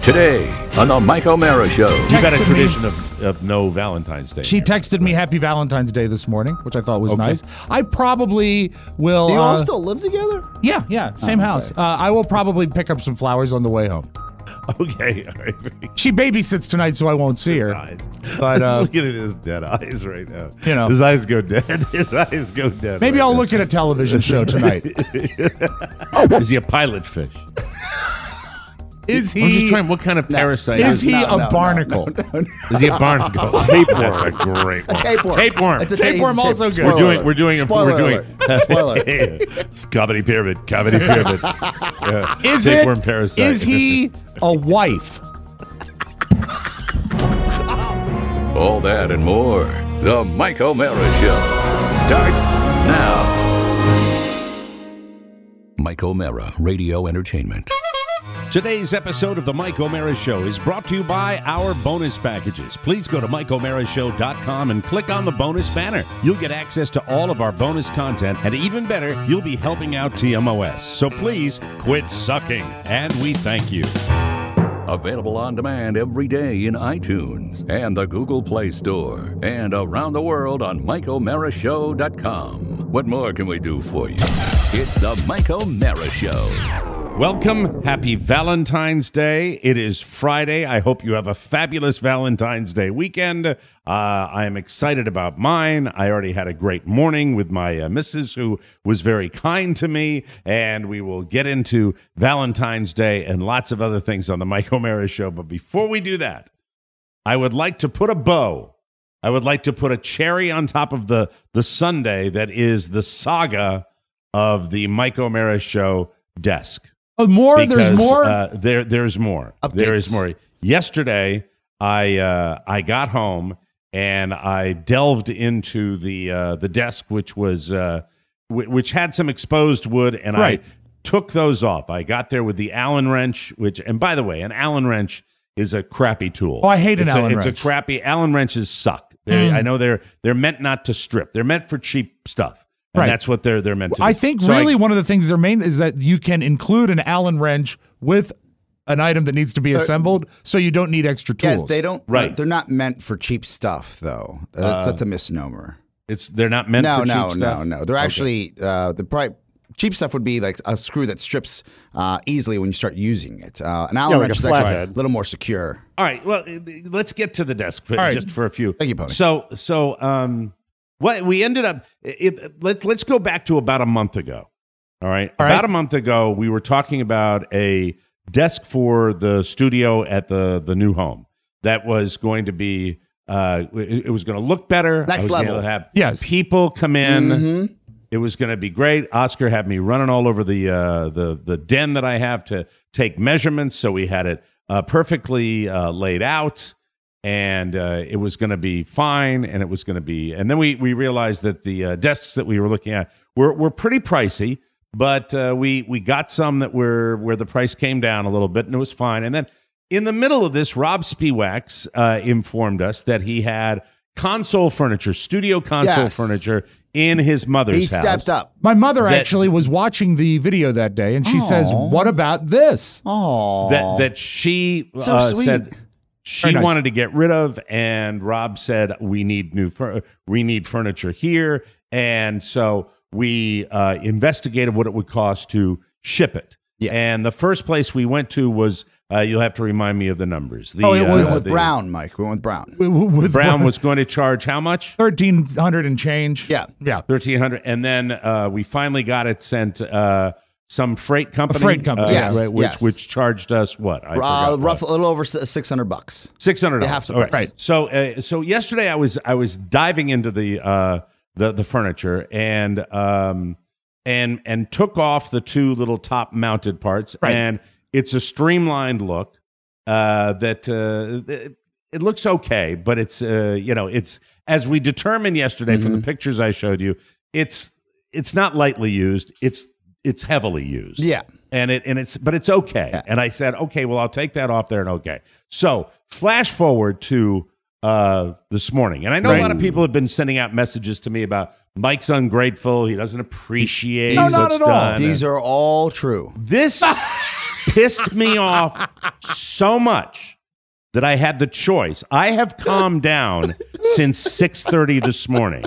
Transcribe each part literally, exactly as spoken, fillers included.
Today on the Mike O'Mara Show. You've got a tradition of, of no Valentine's Day. She texted me Happy Valentine's Day this morning, which I thought was Okay. nice. I probably will... Do you all uh, still live together? Yeah, yeah, same Oh, house. okay. Uh, I will probably pick up some flowers on the way home. Okay. All right. She babysits tonight, so I won't see her. Eyes. But, uh, Just looking at his dead eyes right now. You know. His eyes go dead. His eyes go dead. Maybe right I'll now. look at a television show tonight. Is he a pilot fish? Is he... I'm just trying. What kind of parasite Is he No, a no, no, barnacle? no, no, no. Is he a barnacle? Tapeworm. That's a great one. Tapeworm. Tapeworm. It's a Tapeworm tape- also spoiler good. We're doing. alert. We're doing. Spoiler we're doing. alert. Spoiler. It's comedy pyramid. Comedy pyramid. Yeah. Is Tapeworm it? parasite. Is he a wife? All that and more. The Mike O'Mara Show starts now. Mike O'Mara Radio Entertainment. Today's episode of the Mike O'Mara Show is brought to you by our bonus packages. Please go to mike o'mara show dot com and click on the bonus banner. You'll get access to all of our bonus content, and even better, you'll be helping out T M O S. So please quit sucking, and we thank you. Available on demand every day in iTunes and the Google Play Store and around the world on mike o'mara show dot com. What more can we do for you? It's the Mike O'Mara Show. Welcome. Happy Valentine's Day. It is Friday. I hope you have a fabulous Valentine's Day weekend. Uh, I am excited about mine. I already had a great morning with my uh, missus, who was very kind to me, and we will get into Valentine's Day and lots of other things on the Mike O'Mara Show. But before we do that, I would like to put a bow. I would like to put a cherry on top of the, the sundae that is the saga of the Mike O'Mara Show desk. Oh, more? Because, There's more? Uh, there, there's more. Updates. There is more. Yesterday, I uh, I got home and I delved into the uh, the desk, which was uh, w- which had some exposed wood, and Right. I took those off. I got there with the Allen wrench, which, and by the way, an Allen wrench is a crappy tool. Oh, I hate an it's Allen a, It's wrench. a crappy. Allen wrenches suck. They, Mm. I know they're they're meant not to strip. They're meant for cheap stuff. And Right. that's what they're they're meant to do. I think So really one of the things they're main is that you can include an Allen wrench with an item that needs to be assembled, so you don't need extra Yeah, tools. they don't. Right. They're not meant for cheap stuff, though. That's, that's a misnomer. It's they're not meant No, for cheap no, stuff. no, no. They're actually uh, the pri- cheap stuff would be like a screw that strips uh, easily when you start using it. Uh, an Allen Yeah, like wrench a is actually a flathead. little more secure. All right. Well, let's get to the desk for, All right. just for a few. Thank you, Pony. So, so, um, what we ended up. It, let's let's go back to about a month ago. All right. All about right. a month ago, we were talking about a desk for the studio at the the new home that was going to be. Uh, it, it was going to look better. Next I was gonna level. Have Yes. people come in. Mhm. It was going to be great. Oscar had me running all over the uh, the the den that I have to take measurements, so we had it uh, perfectly uh, laid out, and uh, it was going to be fine. And it was going to be. And then we we realized that the uh, desks that we were looking at were were pretty pricey, but uh, we we got some that were where the price came down a little bit, and it was fine. And then in the middle of this, Rob Spiewaks uh, informed us that he had console furniture, studio console Yes. furniture in his mother's He house. stepped up. My mother That- actually was watching the video that day, and she says, Aw. "What about this?" Oh, That that she So uh, sweet. said she Very nice. wanted to get rid of, and Rob said we need new fur- we need furniture here, and so we uh, investigated what it would cost to ship it. Yeah. And the first place we went to was uh, you'll have to remind me of the numbers. The, Oh, it uh, was- with the- Brown, Mike. We went with Brown. With Brown was going to charge how much? thirteen hundred and change. Yeah. yeah. thirteen hundred, and then uh, we finally got it sent uh, some freight company. freight company, uh, yes, right, which yes. which charged us what? I Uh, forgot what. rough, a little over six hundred bucks. Six hundred dollars. half the price. Right. So, uh, so yesterday I was I was diving into the uh, the the furniture and um and and took off the two little top mounted parts, Right. and it's a streamlined look uh, that uh, it, it looks okay, but it's uh, you know it's as we determined yesterday from the pictures I showed you, it's it's not lightly used. It's it's heavily used. Yeah. And it and it's but it's okay. Yeah. And I said, okay, well, I'll take that off there and okay. So flash forward to uh, this morning. And I know a lot of people have been sending out messages to me about Mike's ungrateful. He doesn't appreciate No, what's not at all. done. These are all true. This pissed me off so much that I had the choice. I have calmed down since six thirty this morning.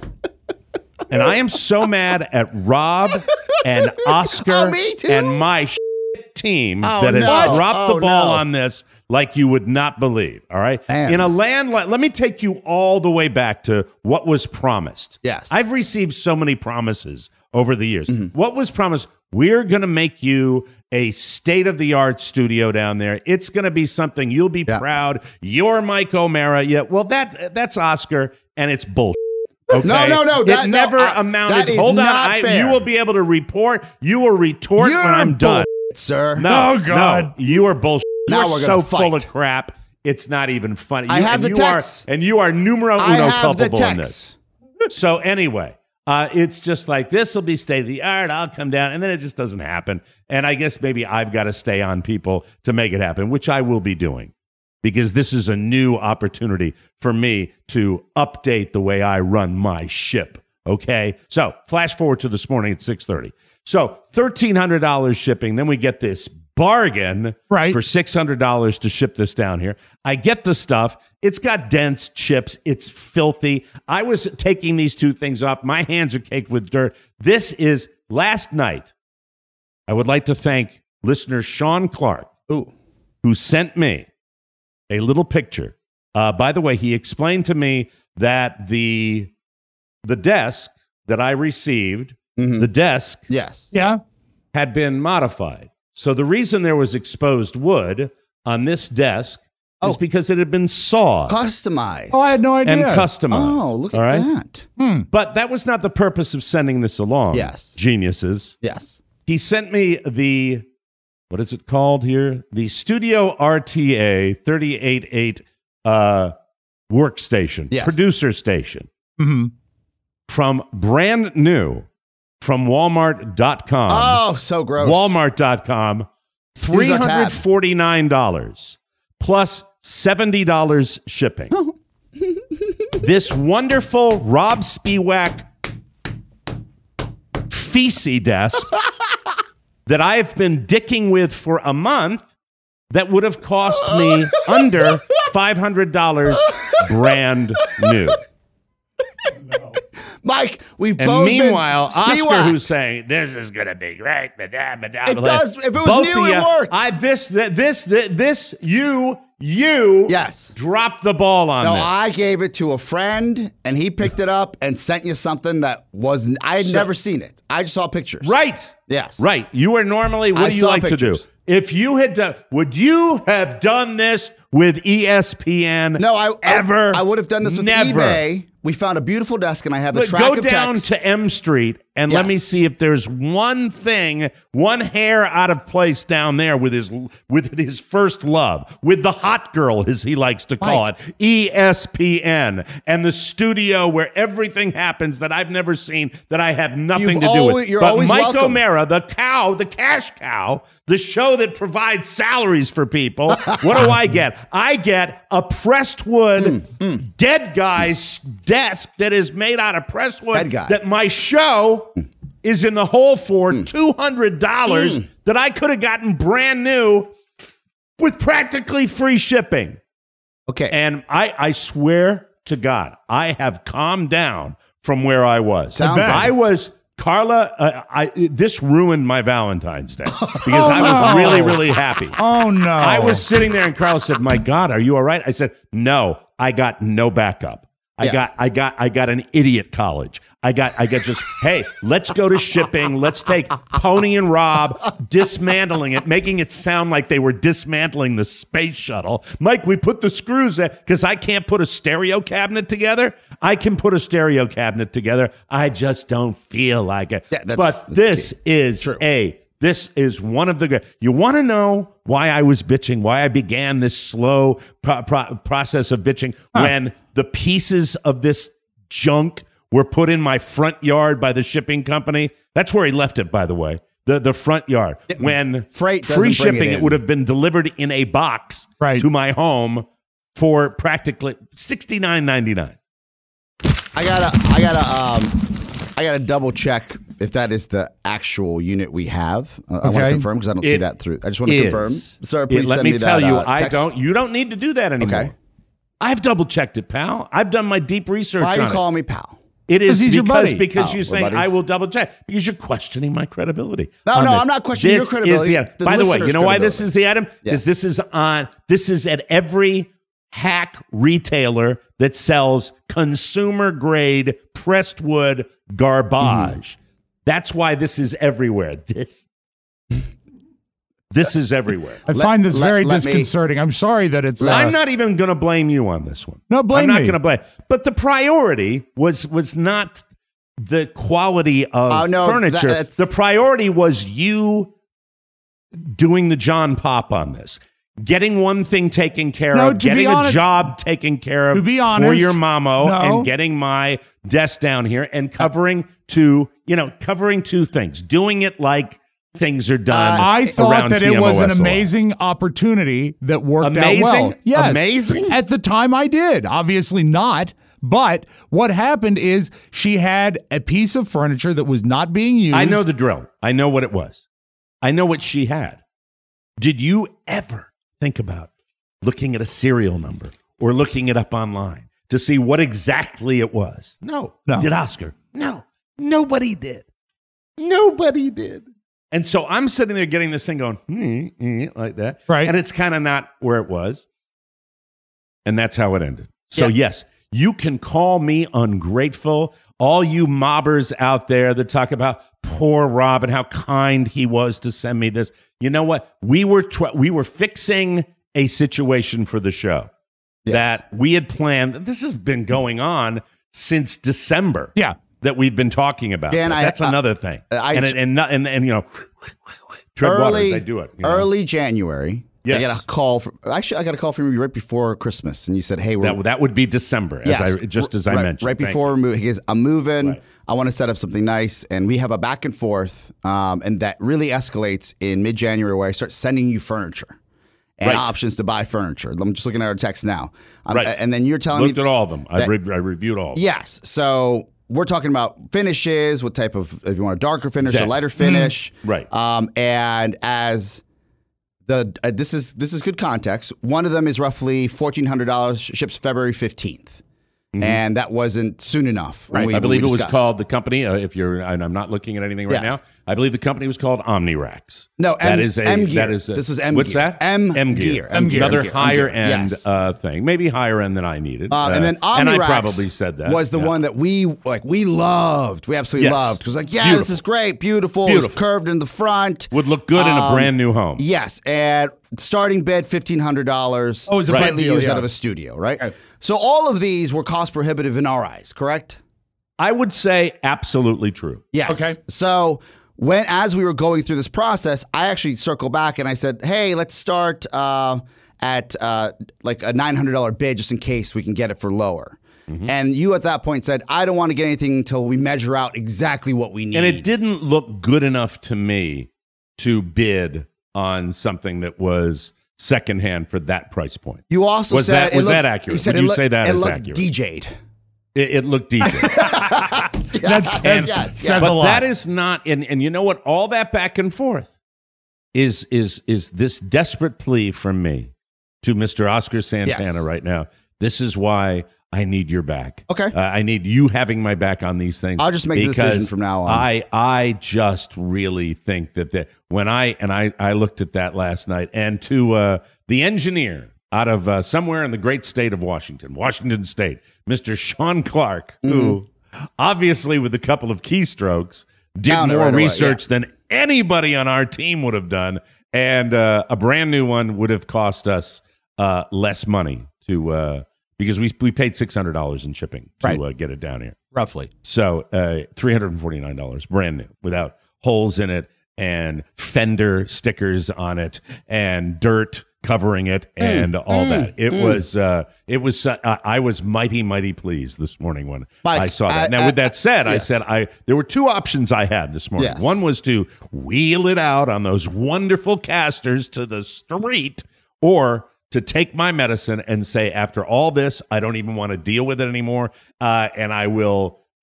And I am so mad at Rob and Oscar Oh, me too? and my shit team Oh, that has no. dropped Oh, the ball no. on this like you would not believe. All right. Man. In a land like, let me take you all the way back to what was promised. Yes. I've received so many promises over the years. Mm-hmm. What was promised? We're going to make you a state-of-the-art studio down there. It's going to be something you'll be Yeah. proud. You're Mike O'Mara. Yeah, well, that that's Oscar, and it's bullshit. Okay? No, no, no, that- it no, never I- amounted. that is Hold on. not I, fair. you will be able to report. You will retort You're when I'm done. bull- sir. No, Oh, God. no, you are bullshit. Now You're we're so gonna full fight. of crap. It's not even funny. I You- have and the you text. Are, and you are numero uno I have the culpable in this. text. So anyway, uh, it's just like, this will be state of the art. I'll come down, and then it just doesn't happen. And I guess maybe I've got to stay on people to make it happen, which I will be doing, because this is a new opportunity for me to update the way I run my ship. Okay, so flash forward to this morning at six thirty. So thirteen hundred dollars shipping. Then we get this bargain Right. for six hundred dollars to ship this down here. I get the stuff. It's got dents, chips. It's filthy. I was taking these two things off. My hands are caked with dirt. This is last night. I would like to thank listener Sean Clark, Ooh. who sent me a little picture. Uh, by the way, he explained to me that the the desk that I received, Mhm. the desk Yes. Yeah. had been modified. So the reason there was exposed wood on this desk is Oh. because it had been sawed Customized. Oh, I had no idea. and customized. Oh, look at all right? that. But that was not the purpose of sending this along. Yes. Geniuses. Yes. He sent me the, what is it called here? The Studio R T A thirty-eight point eight uh, workstation, Yes. producer station, Mhm. from brand new from Walmart dot com. Oh, so gross. Walmart dot com, three hundred forty-nine dollars plus seventy dollars shipping. This wonderful Rob Spiewak feces desk that I've been dicking with for a month that would have cost me under five hundred dollars brand new. Mike, we've And both meanwhile, been Oscar, Spiewak. who's saying this is going to be great, blah, blah, blah, blah, It blah. does. If it was Both new, of it ya, worked. I this th- this th- this you you Yes. dropped the ball on No, this. I gave it to a friend, and he picked it up and sent you something that wasn't. I had So- never seen it. I just saw pictures. Right. Yes. Right. You are normally, what I do you saw like to pictures. do? If you had done, would you have done this with E S P N? No, I ever. I, I would have done this with Never. eBay. We found a beautiful desk, and I have the Look, track go of down text. to M Street and let Yes. me see if there's one thing, one hair out of place down there with his with his first love, with the hot girl, as he likes to call Right. it, E S P N, and the studio where everything happens that I've never seen, that I have nothing You've to do always- with. you're but always Mike welcome. O'Mara, the cow, the cash cow, the show that provides salaries for people. What do I get? I get a pressed wood Mm, dead guy's desk that is made out of pressed wood Dead guy. that my show is in the hole for two hundred dollars Mm. that I could have gotten brand new with practically free shipping. Okay. And I, I swear to God, I have calmed down from where I was. Sounds like I it. was, Carla, uh, I, this ruined my Valentine's Day because Oh, I was really, really happy. Oh, no. I was sitting there and Carla said, "My God, are you all right?" I said, "No, I got no backup. I Yeah. got, I got, I got an idiot college. I got, I got just, hey, let's go to shipping. Let's take Pony and Rob dismantling it, making it sound like they were dismantling the space shuttle. Mike, we put the screws in because I can't put a stereo cabinet together. I can put a stereo cabinet together. I just don't feel like it. Yeah, that's- but that's this key. is True. a This is one of the good. You want to know why I was bitching, why I began this slow pro- pro- process of bitching when the pieces of this junk were put in my front yard by the shipping company? That's where he left it, by the way. The the front yard. When Freight doesn't free bring it shipping, it, in. would have been delivered in a box Right. to my home for practically sixty-nine ninety-nine. I gotta, I gotta, um, I gotta double check if that is the actual unit we have. Uh, I want to Okay. confirm because I don't see It that through. I just want to is. confirm. Sir, It- please let send me me tell that, you, uh, I text. don't. You don't need to do that anymore. Okay. I've double checked it, pal. I've done my deep research. Why are on you it. calling me pal? It is he's your because buddy. because Oh, you're we're saying buddies. I will double check because you're questioning my credibility. No, on no, this. I'm not questioning your This credibility. Is the, The by the way, listener's you know why this credibility. is the item? Yeah. Because this is on. This is at every hack retailer that sells consumer grade pressed wood garbage. Mm-hmm. That's why this is everywhere. This. This is everywhere. I Let- find this let- very let me- disconcerting. I'm sorry that it's. Uh, I'm not even going to blame you on this one. No, blame I'm not me. going to blame. But the priority was was not the quality of Oh, no, furniture. that's- The priority was you doing the John Pop on this. Getting one thing taken care No, of, to be getting a honest- job taken care of To be for honest, your mamo, no. and getting my desk down here and covering two, you know, covering two things. Doing it like things are done. I thought around that it was an T M O S L. amazing opportunity that worked Amazing? out well. Yes. Amazing? At the time I did. Obviously not. But what happened is she had a piece of furniture that was not being used. I know the drill. I know what it was. I know what she had. Did you ever think about looking at a serial number or looking it up online to see what exactly it was? No. No. Did Oscar? No. Nobody did. Nobody did. And so I'm sitting there getting this thing going, hmm, hmm, like that. Right. And it's kind of not where it was. And that's how it ended. So, Yeah. yes, you can call me ungrateful. All you mobbers out there that talk about poor Rob and how kind he was to send me this. You know what? We were tr- we were fixing a situation for the show Yes. that we had planned. This has been going on since December. Yeah. That we've been talking about. Dan, That. I- That's I- another thing. I- and, it, and, not- and and you know, tread early, waters, I do it. you know. early January. I Yes. got a call from. Actually, I got a call from you right before Christmas, and you said, "Hey, we're That, that would be December, as Yes, I, just as I right, mentioned. right Thank before you. we're moving. He goes, I'm moving. Right. I want to set up something nice, and we have a back and forth, um, and that really escalates in mid-January, where I start sending you furniture and Right. options to buy furniture. I'm just looking at our text now, um, Right. and then you're telling Looked me, at all of them. I, that- re- I reviewed all of them. yes. So we're talking about finishes, what type of, if you want a darker finish, Exactly. a lighter finish, Right. Um, and as the uh, this is this is good context. One of them is roughly fourteen hundred dollars, ships February fifteenth. And that wasn't soon enough. when we- I when believe we it was discussed. called the company. Uh, if you're, and I'm not looking at anything right Yes. now. I believe the company was called OmniRax. No, M, that is a M Gear. that is a, this was M What's Gear. that? M, M Gear. M Gear. Another M Gear. higher M Gear. end Yes. uh, thing, maybe higher end than I needed. Uh, and then and I OmniRax probably said that was the Yeah. one that we like. We loved. We absolutely Yes. loved. Because like, yeah, Beautiful. this is great, beautiful. It's Beautiful. curved in the front. would look good in a Um, brand new home. Yes, and starting bid fifteen hundred dollars. Oh, it's a slightly big deal, used yeah. out of a studio, right? Okay. So all of these were cost prohibitive in our eyes, correct? I would say absolutely true. Yes. Okay. So when as we were going through this process, I actually circled back and I said, "Hey, let's start uh, at uh, like a nine hundred dollar bid, just in case we can get it for lower." Mm-hmm. And you at that point said, "I don't want to get anything until we measure out exactly what we need." And it didn't look good enough to me to bid on something that was secondhand for that price point. You also Was said that- it was looked- that accurate? You said Would it you looked- say that it is looked accurate? D J'd. It, it looked D J. That says, yes, says but a lot. that is not, and, and you know what? All that back and forth is is is this desperate plea from me to Mister Oscar Santana Yes. right now. This is why I need your back. Okay. uh, I need you having my back on these things. I'll just make the decision because from now on. I I just really think that the, when I and I I looked at that last night, and to uh, the engineer out of uh, somewhere in the great state of Washington, Washington State, Mister Sean Clark, who obviously with a couple of keystrokes did Found it more right away, research than anybody on our team would have done, and uh, a brand new one would have cost us uh, less money to uh, because we we paid six hundred dollars in shipping to Right. uh, get it down here. roughly. So uh, three hundred and forty nine dollars, brand new, without holes in it and fender stickers on it and dirt covering it and all that. It was uh, it was uh, I was mighty mighty pleased this morning when Mike, I saw that. uh, now, uh, with that said, I yes. said I there were two options I had this morning. Yes. One was to wheel it out on those wonderful casters to the street, or to take my medicine and say, after all this, I don't even want to deal with it anymore, uh, and I will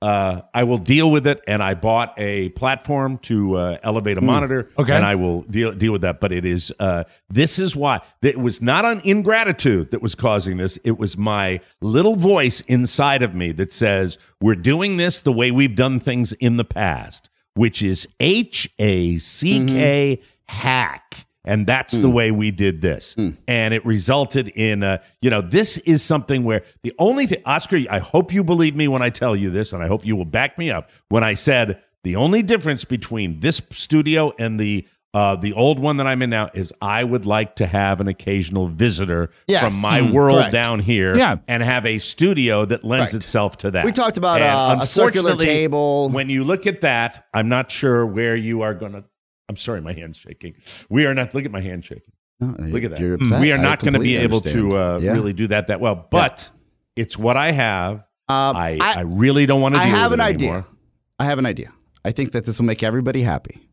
Uh, I will deal with it, and I bought a platform to uh, elevate a monitor, Okay. and I will deal deal with that. But it is uh, this is why it was not on ingratitude that was causing this. It was my little voice inside of me that says we're doing this the way we've done things in the past, which is H A C K hack. And that's mm. the way we did this. Mm. And it resulted in, uh, you know, this is something where the only thing, Oscar, I hope you believe me when I tell you this, and I hope you will back me up when I said the only difference between this studio and the uh, the old one that I'm in now is I would like to have an occasional visitor yes. from my mm, world correct. down here yeah. and have a studio that lends Correct. itself to that. We talked about uh, a circular table. When you look at that, I'm not sure where you are going to. I'm sorry, my hand's shaking. We are not. Look at my hand shaking. No, look at that. You're upset. We are not going to be completely able understand. to uh, Yeah. really do that that well. But yeah. it's what I have. Um, I, I I really don't want to. I deal have with an it idea. anymore. I have an idea. I think that this will make everybody happy.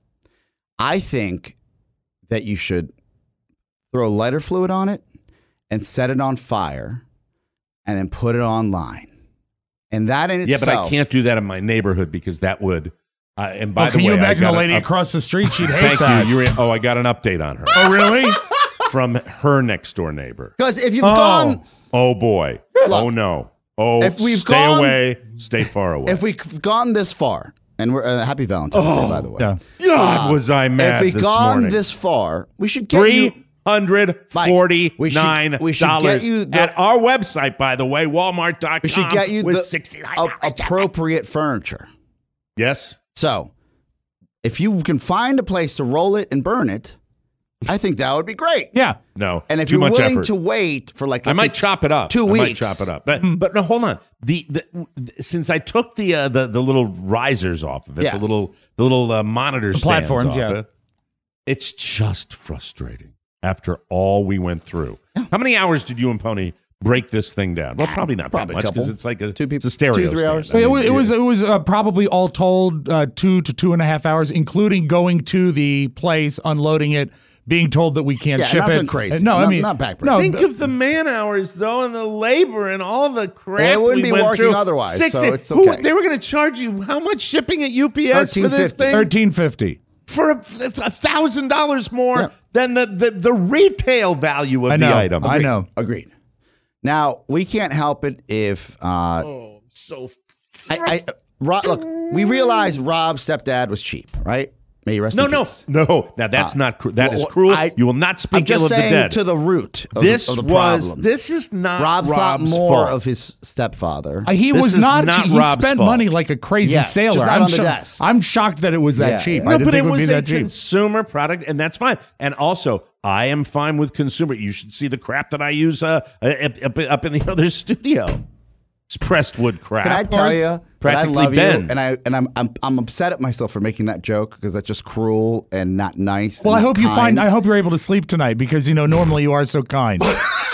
I think that you should throw lighter fluid on it and set it on fire, and then put it online. And that in Yeah, itself. but I can't do that in my neighborhood because that would. Uh, and by Well, the can way, you imagine I got the lady a, across the street? She'd hate Thank that. you. You're, oh, I got an update on her Oh, really? from her next door neighbor. Because if you've Oh. gone, Oh boy. Look, oh no. Oh, if we've stay gone- away. Stay far away. if we've gone this far, and we're uh, happy Valentine's Day, by the way. Yeah. God, Uh, was I mad If we've this gone morning. this far, we should get Three you. hundred forty-nine we should dollars get you the- at our website, by the way, walmart dot com. We should get you with the sixty-nine a- dollars. appropriate furniture. Yes. So, if you can find a place to roll it and burn it, I think that would be great. Yeah. No. And if too you're much willing effort. to wait for like, I let's might say, chop it up. two I might weeks. chop it up. But but no, hold on. The, the since I took the uh, the the little risers off of it, Yes. the little the little uh, monitor stands platforms, off yeah. it, it's just frustrating after all we went through. How many hours did you and Pony break this thing down? Well, probably not Probably a that much because couple. it's like a Two people- it's a stereo two, three stand. hours. I it, mean, was, it was it was uh, probably all told uh, two to two and a half hours, including going to the place, unloading it, being told that we can't Yeah, ship nothing it. crazy. Uh, No, I Not- mean not backbreaking. No, Think of the man hours though, and the labor and all the crap. It wouldn't we be went working through. otherwise, sixty so it's Who- okay. they were going to charge you how much shipping at U P S for this thirteen fifty. thing? thirteen fifty. For a thousand dollars more Yeah. than the, the the retail value of I know. the item. I know. Agreed. Now, we can't help it if, uh, Oh, so I, I, Rob, look, we realize Rob's stepdad was cheap, right? May he rest no, in no, peace. no. Now that's Uh, not cru- that well, is cruel. I- you will not I'm speak ill just of the saying dead. to the root of, this the, of the was problem. this is not Rob Rob's thought more fault. of his stepfather. Uh, he This was is not. not he Rob's spent fault. money like a crazy Yes, sailor. just not I'm, on the sho- desk. I'm shocked that it was that Yeah, cheap. yeah. I No, didn't but think it it would was be a that cheap. consumer product, and that's fine. And also, I am fine with consumer. You should see the crap that I use uh, up, up, up in the other studio. It's pressed wood crap. Can I tell you that I Practically love you, bends. and I and I'm I'm I'm upset at myself for making that joke because that's just cruel and not nice. Well, I and hope not you kind. find. I hope you're able to sleep tonight because you know normally you are so kind.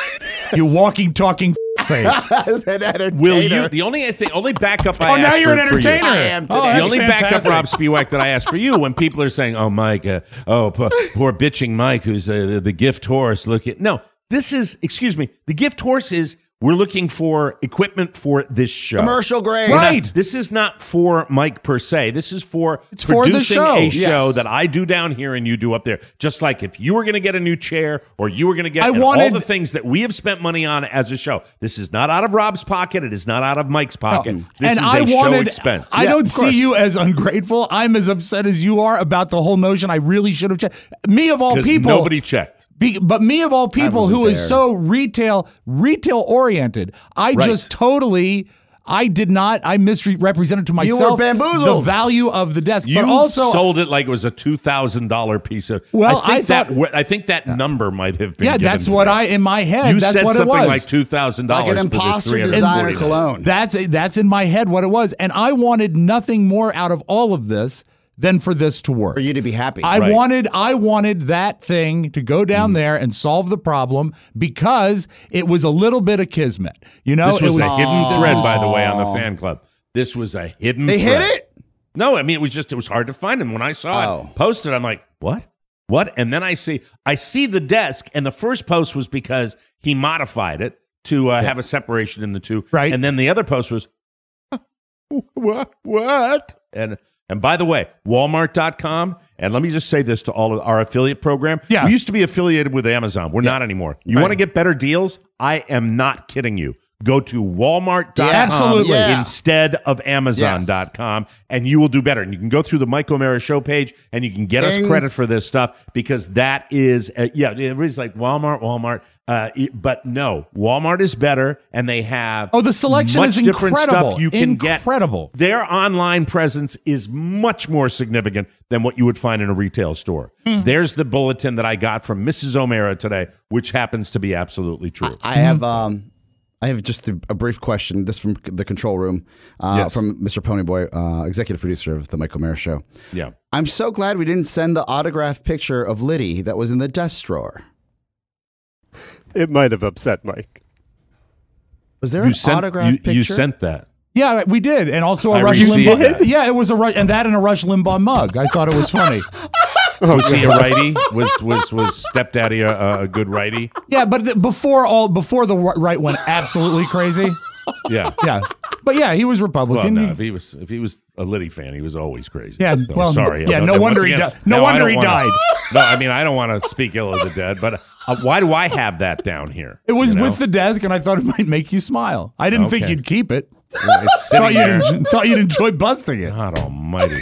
You walking, talking face. As an entertainer. Will you? The only thing, only backup I Oh, now asked you're for- an for you- entertainer. I am Oh, today. The that's only backup fantastic. Rob Spiewak that I ask for you when people are saying, "Oh, Mike, uh, oh, poor, poor bitching Mike, who's uh, the, the gift horse." Look at no. This is, excuse me, the gift horse is we're looking for equipment for this show. Commercial grade. We're not- Right. this is not for Mike per se. This is for It's for the producing show. a show Yes. that I do down here and you do up there. Just like if you were going to get a new chair or you were going to get I and all wanted- the things that we have spent money on as a show. This is not out of Rob's pocket. It is not out of Mike's pocket. This and is I a wanted, show expense. I Yeah, don't of see course. you as ungrateful. I'm as upset as you are about the whole notion. I really should have checked. Me of all Because people, nobody checked. Be, but me of all people wasn't who is there. so retail retail oriented, I Right. just totally. I did not. I misrepresented to You were myself bamboozled. the value of the desk, You but also sold it like it was a two thousand dollar piece of. Well, I think I that thought- w- I think that number might have been. yeah, given that's to what me. I in my head. You that's said what something it was. like two thousand dollars Like an imposter designer cologne. That's that's in my head what it was, and I wanted nothing more out of all of this than for this to work. For you to be happy. I Right. wanted I wanted that thing to go down there and solve the problem because it was a little bit of kismet. You know, This was, it was a hidden thread, by the way, on the fan club. This was a hidden. They thread. hit it? No, I mean it was just it was hard to find them. When I saw Oh. it posted, I'm like, what? What? And then I see I see the desk, and the first post was because he modified it to uh, have a separation in the two. Right. And then the other post was, huh, what? What? And and by the way, Walmart dot com, and let me just say this to all of our affiliate program. Yeah. We used to be affiliated with Amazon. We're not anymore. You Right. want to get better deals? I am not kidding you. Go to Walmart dot com Yeah, absolutely. Yeah. instead of Amazon dot com, and you will do better. And you can go through the Mike O'Mara show page, and you can get us Ding. credit for this stuff because that is, uh, yeah, everybody's like Walmart, Walmart. Uh, it- but no, Walmart is better, and they have Oh, the selection much is different incredible. stuff you can Incredible. get. Their online presence is much more significant than what you would find in a retail store. Hmm. There's the bulletin that I got from Missus O'Mara today, which happens to be absolutely true. I have um, I have just a, a brief question. This from the control room, uh, Yes. from Mister Ponyboy, uh, executive producer of the Mike O'Mara Show. yeah. I'm so glad we didn't send the autographed picture of Liddy that was in the desk drawer. It might have upset Mike. Was there You an sent, autographed you, picture? you sent that. Yeah, we did, and also a I Rush received Limbaugh. that. Yeah, it was a Rush, and that and a Rush Limbaugh mug. I thought it was funny. Was he a righty? Was was was stepdaddy a, a good righty? Yeah, but th- before all, before the right went absolutely crazy. Yeah. Yeah, but yeah, he was Well, Republican. no, He- if he was if he was a Liddy fan, he was always crazy. Yeah, So, well, sorry. yeah, I don't- no and wonder once he again, di- no I wonder don't he wanna- died. No, I mean I don't want to speak ill of the dead, but uh, why do I have that down here? it was you know? with the desk, and I thought it might make you smile. I didn't think Okay. you'd keep it. It's Thought sitting you'd, there. en- thought you'd enjoy busting it. God Almighty.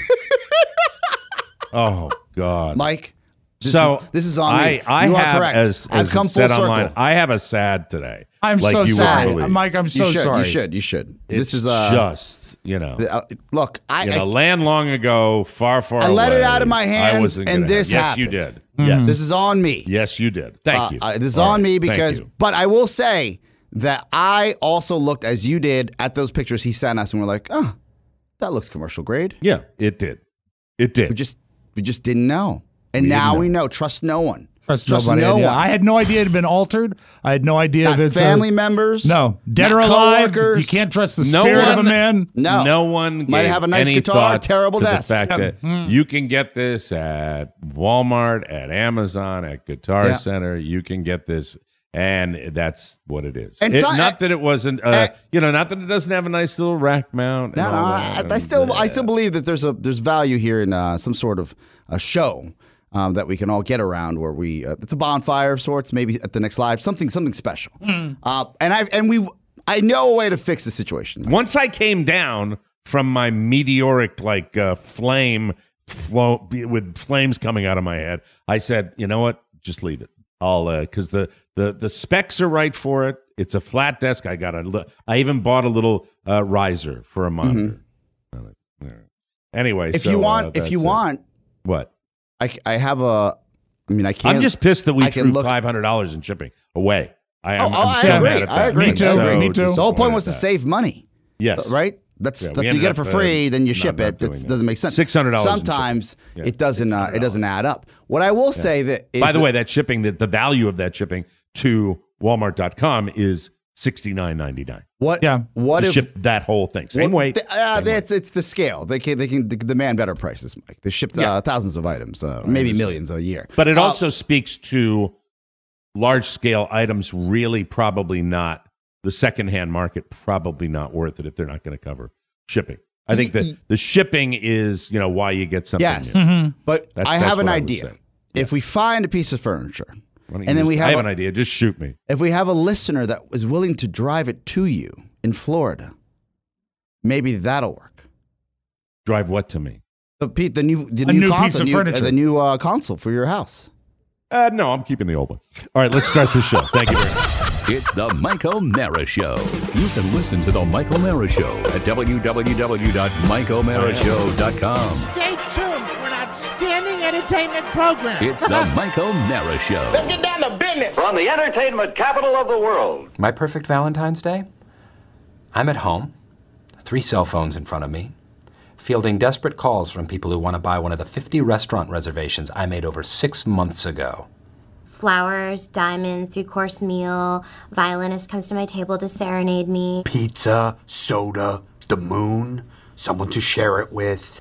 Oh God. Mike. This so is, this is on I, me. I you have, are correct. as, I've as come it said full online, circle. I have a sad today. I'm like so you sorry, wouldn't believe. Mike. I'm so you should. sorry. You should. You should. It's this is uh, just you know. uh, look. I, in a I land long ago, far, far I let it away, out of my I hands, wasn't and gonna this have, yes, you happened. did. Yes, this is on me. yes, you did. Thank Uh, you. uh, this is All on right, me thank because, you. but I will say that I also looked as you did at those pictures he sent us, and we're like, oh, that looks commercial grade. yeah, it did. It did. We just we just didn't know, and We didn't now know. we know. Trust no one. Trust, Trust nobody. no Yeah, one. I had no idea it had been altered. I had no idea Not that it's a- family members. No, dead not or alive. coworkers. You can't trust the No spirit of a one- man. No. No one Might gave have a nice any guitar, thought terrible to desk. the fact Yep. that you can get this at Walmart, at Amazon, at Guitar Yeah. Center. You can get this, and that's what it is. And It- so- not that it wasn't, uh, uh, you know, not that it doesn't have a nice little rack mount. No, and no, all I, that, I and, still, I uh, still believe that there's a there's value here in uh, some sort of a show um, that we can all get around, where we uh, it's a bonfire of sorts, maybe at the next live, something something special. Uh, and I and we, I know a way to fix the situation. Once I came down from my meteoric like uh, flame flow with flames coming out of my head, I said, you know what? Just leave it. I'll because the the the specs are right for it. It's a flat desk. I got a. li- I even bought a little uh, riser for a monitor. I'm like, all right. Anyway, If so, you uh, want, if that's you it. want, what? I, I have a. I mean, I can't. I'm just pissed that we I can threw look- five hundred dollars in shipping away. I, Oh, I'm, oh, I'm I so agree. mad at I that. agree. I'm Me too. so Me too. The whole disappointed point was at to that. save money. Yes. Right? That's Yeah, if we you ended get it for up, uh, free, then you not- ship not it. doing That that. doesn't make sense. six hundred dollars in Sometimes shipping. it doesn't. Uh, it doesn't six hundred dollars. add up. What I will say that is By the that- way, that shipping, the, the value of that shipping to Walmart dot com is sixty-nine ninety-nine. what? Yeah. What to if ship that whole thing? Same Well, weight. th- uh, same weight. it's it's the scale. They can they can d- demand better prices, Mike. They ship uh, Yeah. thousands of items, uh, maybe millions a year. But it Uh, also speaks to large scale items really probably not, the secondhand market probably not worth it if they're not going to cover shipping. I think Y- that the shipping is, you know, why you get something yes, new. but That's- I that's have an what I would idea. say. If we find a piece of furniture, Why don't you and then just- we I have have a- an idea. Just shoot me. if we have a listener that is willing to drive it to you in Florida, maybe that'll work. Drive what to me? The, pe- the new the A new, new piece console, of new- furniture. uh, the new uh, console for your house. Uh, no, I'm keeping the old one. All right, let's start the show. Thank you very much. It's the Mike O'Mara Show. You can listen to the Mike O'Mara Show at w w w dot mike o'mara show dot com. Stay tuned for an outstanding entertainment program. It's the Mike O'Mara Show. Let's get down to business. From the entertainment capital of the world. My perfect Valentine's Day? I'm at home, three cell phones in front of me, fielding desperate calls from people who want to buy one of the fifty restaurant reservations I made over six months ago. Flowers, diamonds, three-course meal, violinist comes to my table to serenade me. Pizza, soda, the moon, someone to share it with.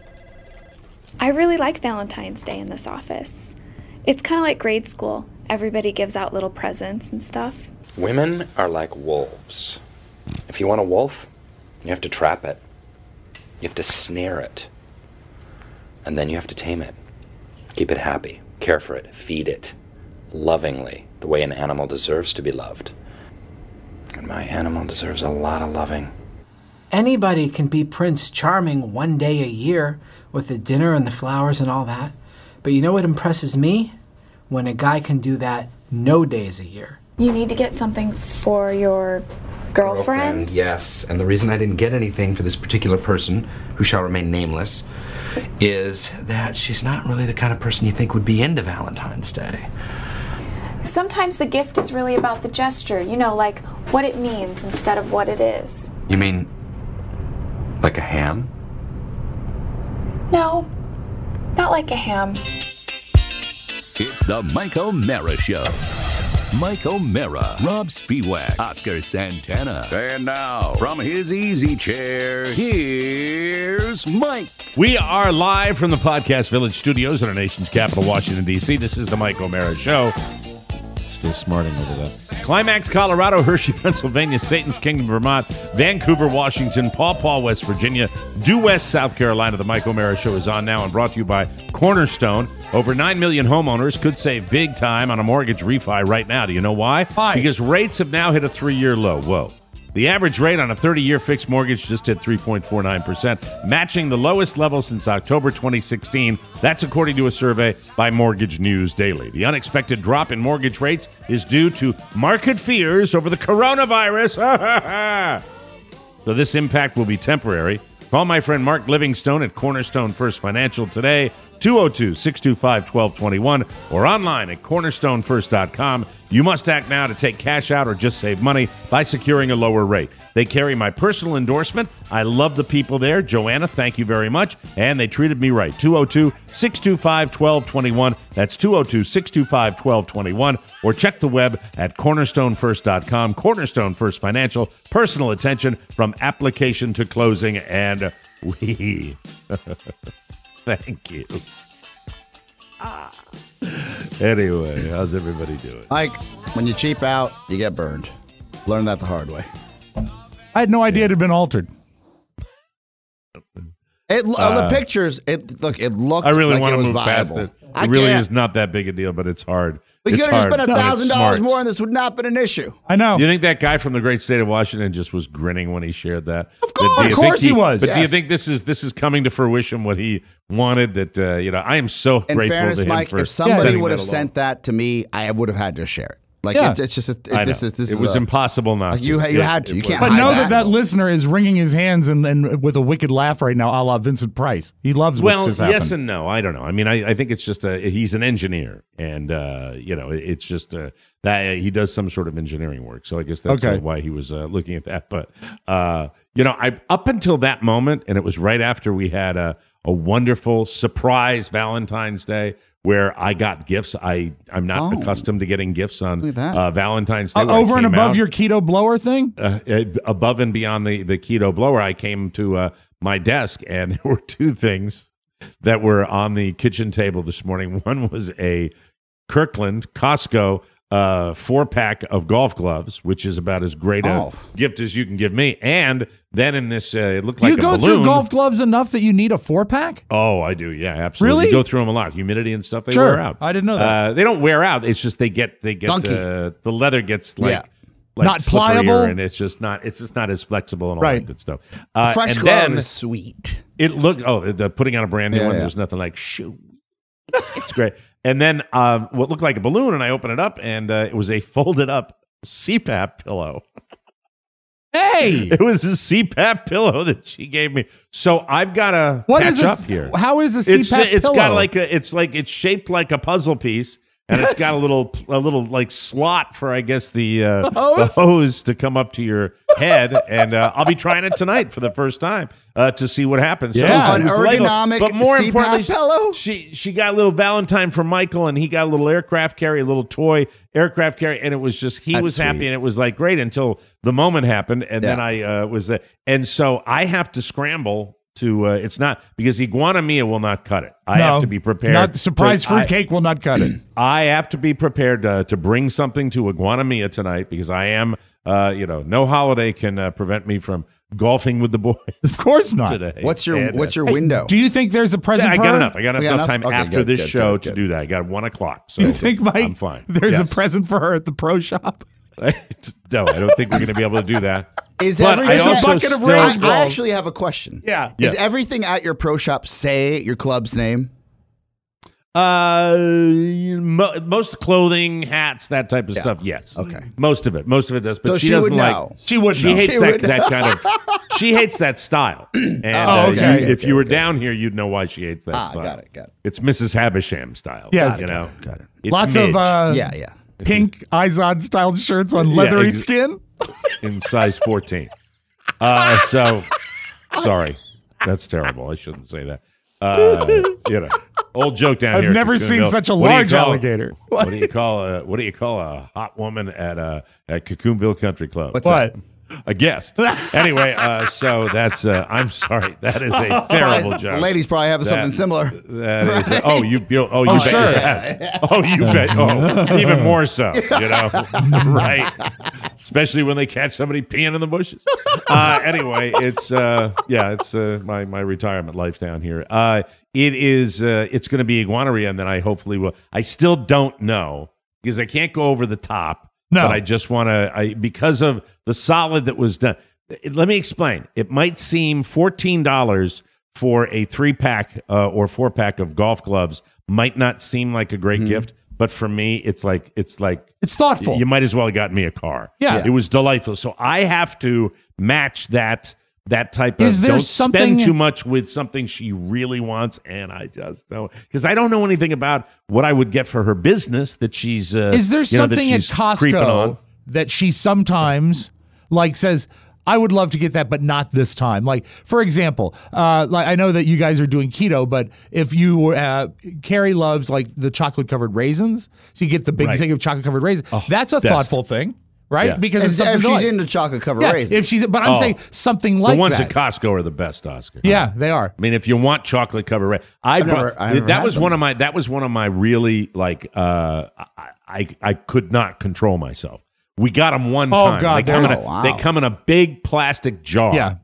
I really like Valentine's Day in this office. It's kind of like grade school. Everybody gives out little presents and stuff. Women are like wolves. If you want a wolf, you have to trap it. You have to snare it. And then you have to tame it. Keep it happy. Care for it. Feed it. Lovingly. The way an animal deserves to be loved. And my animal deserves a lot of loving. Anybody can be Prince Charming one day a year with the dinner and the flowers and all that. But you know what impresses me? When a guy can do that no days a year. You need to get something for your girlfriend? Girlfriend, yes. And the reason I didn't get anything for this particular person, who shall remain nameless, is that she's not really the kind of person you think would be into Valentine's Day. Sometimes the gift is really about the gesture, you know, like what it means instead of what it is. You mean like a ham? No, not like a ham. It's the Mike O'Mara Show. Mike O'Mara, Rob Spiewak, Oscar Santana. And now, from his easy chair, here's Mike. We are live from the Podcast Village studios in our nation's capital, Washington, D C This is the Mike O'Mara Show. Still smarting over that. Climax, Colorado, Hershey, Pennsylvania, Satan's Kingdom, Vermont, Vancouver, Washington, Paw Paw, West Virginia, Due West, South Carolina. The Mike O'Mara Show is on now and brought to you by Cornerstone. Over nine million homeowners could save big time on a mortgage refi right now. Do you know why? Why? Because rates have now hit a three-year low. Whoa. The average rate on a thirty-year fixed mortgage just hit three point four nine percent, matching the lowest level since October twenty sixteen. That's according to a survey by Mortgage News Daily. The unexpected drop in mortgage rates is due to market fears over the coronavirus. So this impact will be temporary. Call my friend Mark Livingstone at Cornerstone First Financial today, two oh two, six two five, one two two one, or online at cornerstone first dot com. You must act now to take cash out or just save money by securing a lower rate. They carry my personal endorsement. I love the people there. Joanna, thank you very much. And they treated me right. two oh two, six two five, one two two one. That's two oh two, six two five, one two two one. Or check the web at cornerstone first dot com. Cornerstone First Financial. Personal attention from application to closing. And we... Thank you. Ah. Anyway, how's everybody doing? Mike, when you cheap out, you get burned. Learn that the hard way. I had no idea it had been altered. It, uh, Uh, the pictures, it look, it looked I really like want it to was move viable. past it. It I really can't. is not that big a deal, but it's hard. We It's could have hard, spent a but it's thousand dollars smart. more, and this would not have been an issue. I know. Do you think that guy from the great state of Washington just was grinning when he shared that? Of course, Do you of think course he was. But do you Yes. think this is this is coming to fruition? What he wanted? That uh, you know, I am so In grateful fairness, to him Mike, for if somebody setting would that have alone. sent that to me, I would have had to share it. Like Yeah. it, it's just, a, it, I know. this is this it is was a, impossible not like to. you you It- had to. it You was. can't But hide know that. that that listener is wringing his hands and, and with a wicked laugh right now, a la Vincent Price. He loves what's Well, just happened. yes and no. I don't know. I mean, I, I think it's just a, he's an engineer, and uh, you know, it- it's just uh, that he does some sort of engineering work. So I guess that's Okay. uh, why he was uh, looking at that. But uh, you know, I up until that moment, and it was right after we had a a wonderful surprise Valentine's Day where I got gifts. I I'm not Oh. accustomed to getting gifts on Look at that. uh, Valentine's Day. Uh, where I over and came above out. your keto blower thing? uh, uh, above and beyond the, the keto blower, I came to uh, my desk, and there were two things that were on the kitchen table this morning. One was a Kirkland Costco uh, four pack of golf gloves, which is about as great a Oh. gift as you can give me. And then in this, uh, it looked like you a go balloon. through golf gloves enough that you need a four pack? Oh, I do. Yeah, absolutely. Really? You go through them a lot. Humidity and stuff, they Sure. wear out. I didn't know that. Uh, they don't wear out. It's just they get they get Gunky. uh, the leather gets like Yeah. like Not slipperier, pliable? and it's just not it's just not as flexible and all Right. that good stuff. Uh, Fresh and glove then is sweet. it looked oh the, the putting on a brand new Yeah, one. yeah. There's nothing like shoo. It's great. And then um, what looked like a balloon, and I open it up, and uh, it was a folded up C PAP pillow. Hey! It was a C PAP pillow that she gave me. So I've got to What catch is a, up here. How is a C PAP It's it's pillow? got like a it's like it's shaped like a puzzle piece, and it's got a little a little like slot for I guess the uh, hose? the hose to come up to your head, and uh, I'll be trying it tonight for the first time uh, to see what happens. Yeah. it An was delightful. ergonomic but more C PAP importantly, pillow? she she got a little Valentine from Michael, and he got a little aircraft carrier, a little toy aircraft carrier, and it was just he That's was happy, sweet. and it was like great until the moment happened, and then Yeah. I uh, was uh, and so I have to scramble to. Uh, it's not because Iguana Mia will not cut it. I No, have to be prepared. Not surprise to- fruitcake will not cut it. I have to be prepared uh, to bring something to Iguana Mia tonight because I am. Uh, you know, no holiday can uh, prevent me from golfing with the boys. Of course not. Today. What's your And, uh, What's your window? Do you think there's a present Yeah, I for got her? enough. I got enough, We got enough enough? time Okay, after good, this good, show good, to good. do that. I got one o'clock. So You think, Mike? I'm fine. There's Yes. a present for her at the pro shop. No, I don't think we're going to be able to do that. Is But everything I also bucket of still, ranch I, balls. I actually have a question. Yeah. Is Yes. everything at your pro shop say your club's name? Uh, mo- most clothing, hats, that type of Yeah. stuff. Yes. Okay. Most of it. Most of it does. But So she, she doesn't would like. know. She would She know. hates She that would that kind of. She hates that style. And Oh, uh, okay. you- if Okay, you were okay. down here, you'd know why she hates that Ah, style. got it, got it. It's Missus Havisham style. Yeah. you know. Got it. It's Lots Midge of uh, Yeah, yeah. pink Izod styled shirts on leathery ex- skin. in size fourteen. Uh, so sorry, that's terrible. I shouldn't say that. Uh, you know, old joke down I've here. never Cocoonville. seen such a What do you large call- alligator. What do you call a What do you call a hot woman at a at Cocoonville Country Club? What's What? A guest. Anyway, uh, so that's. Uh, I'm sorry. That is a terrible The joke. ladies probably have That- something similar. That is a- oh, you. you- Oh, you Oh, bet. sure. Yes. Oh, you bet. Oh, even more so. You know, right? Especially when they catch somebody peeing in the bushes. Uh, anyway, it's uh, yeah, it's uh, my my retirement life down here. Uh, it is. Uh, it's going to be Iguaneria, and then I hopefully will. I still don't know because I can't go over the top. No. But I just want to, I because of the solid that was done. Let me explain. It might seem fourteen dollars for a three pack uh, or four pack of golf gloves might not seem like a great gift, but for me, it's like it's like It's thoughtful. you might as well have gotten me a car. Yeah. It was delightful. So I have to match that that type of Is there don't something- spend too much with something she really wants, and I just don't because I don't know anything about what I would get for her business that she's uh, Is there you know, that something at she's creeping on. Costco that she sometimes like says, I would love to get that, but not this time. Like, for example, uh, like I know that you guys are doing keto, but if you, uh, Carrie loves like the chocolate covered raisins, so you get the big Right. thing of chocolate covered raisins. That's a best. thoughtful thing, right? Yeah. Because If, it's something if to she's like. into chocolate covered yeah, raisins. if she's, but I'm Oh. saying something like the ones that. at Costco are the best, Oscar. Yeah, they are. I mean, if you want chocolate covered raisins, I I've brought, never- I've never that had was them. one of my that was one of my really like uh, I, I I could not control myself. We got them one Oh, time. God, they come in they're- a, Oh, wow. they come in a big plastic jar. Yeah.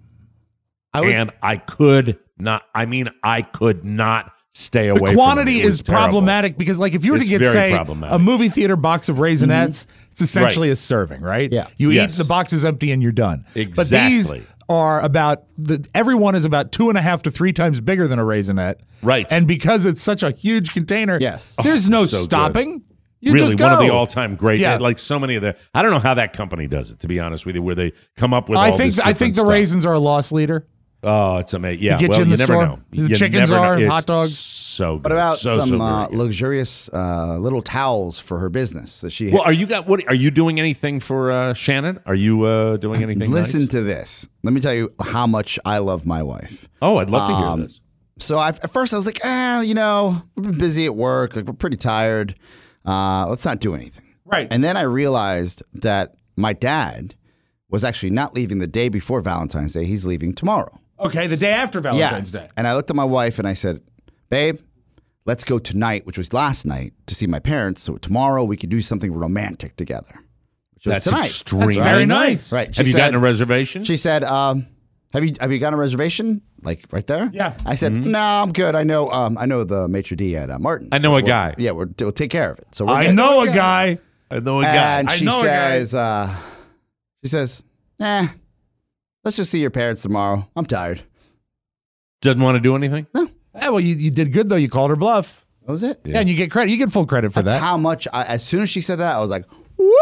I was, and I could not. I mean, I could not stay away. The quantity from it. It was is terrible. problematic because, like, if you were It's to get, very say, problematic. a movie theater box of Raisinets, it's essentially Right. a serving, right? Yeah. You Yes. eat, the box is empty, and you're done. But these Exactly. are about, the, everyone is about two and a half to three times bigger than a Raisinette. Right. And because it's such a huge container, Yes. there's no so good. stopping. You really just go. one of the all-time great. Yeah. Like so many of the. I don't know how that company does it. To be honest with you, where they come up with. I all think this I think the different stuff. raisins are a loss leader. Oh, it's amazing. Yeah, get you well, in you the never store. know. The You chickens never know. are, It's hot dogs. So good. what about so, some so very uh, good. luxurious uh, little towels for her business that she Well, are you got what? Are you doing anything for uh, Shannon? Are you uh, doing anything? Listen nice? to this. Let me tell you how much I love my wife. Oh, I'd love to hear Um, this. So I, at first I was like, ah, you know, we've been busy at work. Like we're pretty tired. Uh, let's not do anything. Right. And then I realized that my dad was actually not leaving the day before Valentine's Day. He's leaving tomorrow. Okay, the day after Valentine's Yes. Day. And I looked at my wife and I said, babe, let's go tonight, which was last night, to see my parents. So tomorrow we could do something romantic together. Which was That's tonight. extremely That's very nice. Right. She Have you said- gotten a reservation? She said, um, "Have you have you gotten a reservation? Like right there?" Yeah. I said, Mm-hmm. "No, I'm good. I know. Um, I know the maitre d at uh, Martin. I know a we'll- guy. Yeah, we're, we'll take care of it. So we're I good. know a guy. I know a guy. And I she know a guy. says, uh, she says, "Eh, let's just see your parents tomorrow. I'm tired." Doesn't want to do anything. Yeah, well, you, you did good, though. You called her bluff. That was it. Yeah, and you get credit. You get full credit for That's that. how much. I, as soon as she said that, I was like, "Woo!"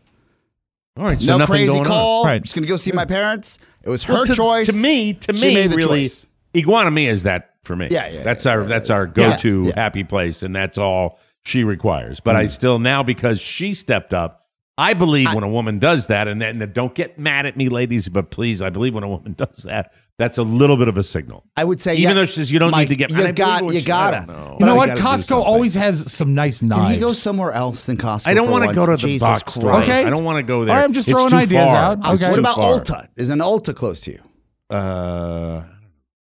All right, so no nothing crazy going call. on. Right. Just gonna go see my parents. It was her Well, to, choice. To me, to She me, made the really, choice. Iguana Mia is that for me. Yeah, yeah, That's yeah, our yeah, that's yeah. our go-to Yeah, yeah. happy place, and that's all she requires. But I still now because she stepped up. I believe when a woman does that, and then and don't get mad at me, ladies, but please, I believe when a woman does that, that's a little bit of a signal. I would say, Even yeah, though she says you don't Mike, need to get you mad. I got, believe you she- gotta. I don't know. You know I what? gotta do Costco something. always has some nice knives. Can he go somewhere else than Costco? I don't want to go to the Jesus box store. Christ. Okay. I don't want to go there. All right, I'm just It's throwing too ideas far. out. Uh, Okay. What Too about far. Ulta? Is an Ulta close to you? Uh,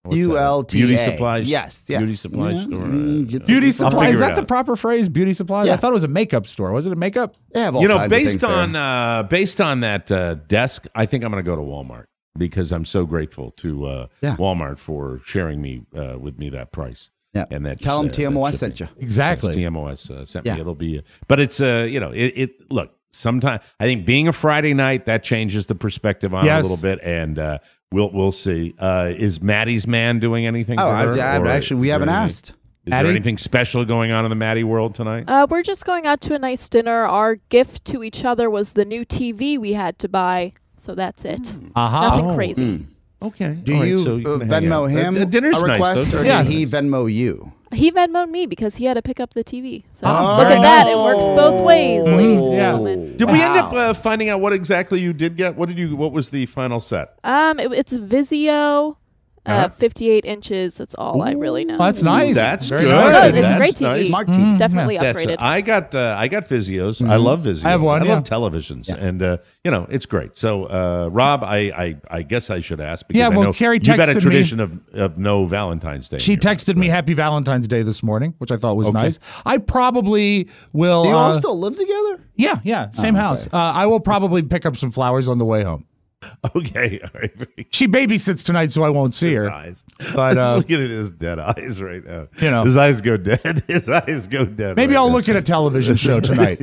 What's U that? L T A. Beauty supplies. Yes, yes. Beauty supply Yeah, store. mm, get Beauty something from- supply. Is figure it that the out. proper phrase? Beauty supplies? Yeah. I thought it was a makeup store. Was it a makeup? They have all You know, kinds of based things there. on uh, based on that uh, desk, I think I'm going to go to Walmart because I'm so grateful to uh, Yeah. Walmart for sharing me uh, with me that price. Yeah. And that Tell them uh, T M O S that sent you. shipping. Exactly. T M O S uh, sent Yeah. me. It'll be, but it's uh, you know, it, it look. Sometimes I think being a Friday night that changes the perspective on it Yes. a little bit, and uh, we'll we'll see. Uh, is Maddie's man doing anything? Oh, for her, I, I, or actually, we is there haven't anything- asked. Is Maddie? there anything special going on in the Maddie world tonight? Uh, we're just going out to a nice dinner. Our gift to each other was the new T V we had to buy, so that's it. Uh-huh. Nothing Oh. crazy. Mm. Okay. Do All right, you, so uh, can hang Venmo out. him Uh, uh, dinner's a nice, request, though. or Yeah. did he Venmo you? He Venmo'd me because he had to pick up the T V. So Oh. look at that. It works both ways, ladies and Yeah. gentlemen. Did we end up Wow. uh, finding out what exactly you did get? What did you? What was the final set? Um, it, it's Vizio, uh, Uh-huh. fifty-eight inches. That's all I really know. Oh, that's nice. That's Very good. nice. No, it's That's a great T V. nice. Smart T V. Definitely That's, upgraded. I got uh, I got Vizios. I love Vizios. I have one, I yeah. love televisions, and uh, you know it's great. So, uh, Rob, I, I I guess I should ask because Yeah, I well, know Carrie you've got a texted me- tradition of, of no Valentine's Day. She in your house, texted me right? Happy Valentine's Day this morning, which I thought was Okay. nice. I probably will. Do you all uh, still live together? Yeah, yeah, same Oh, house. okay. Uh, I will probably pick up some flowers on the way home. Okay, all right. Very She babysits tonight, so I won't see her. eyes. But, uh, Just looking at his dead eyes right now. You know. his eyes go dead. His eyes go dead. Maybe right I'll now. look at a television show tonight.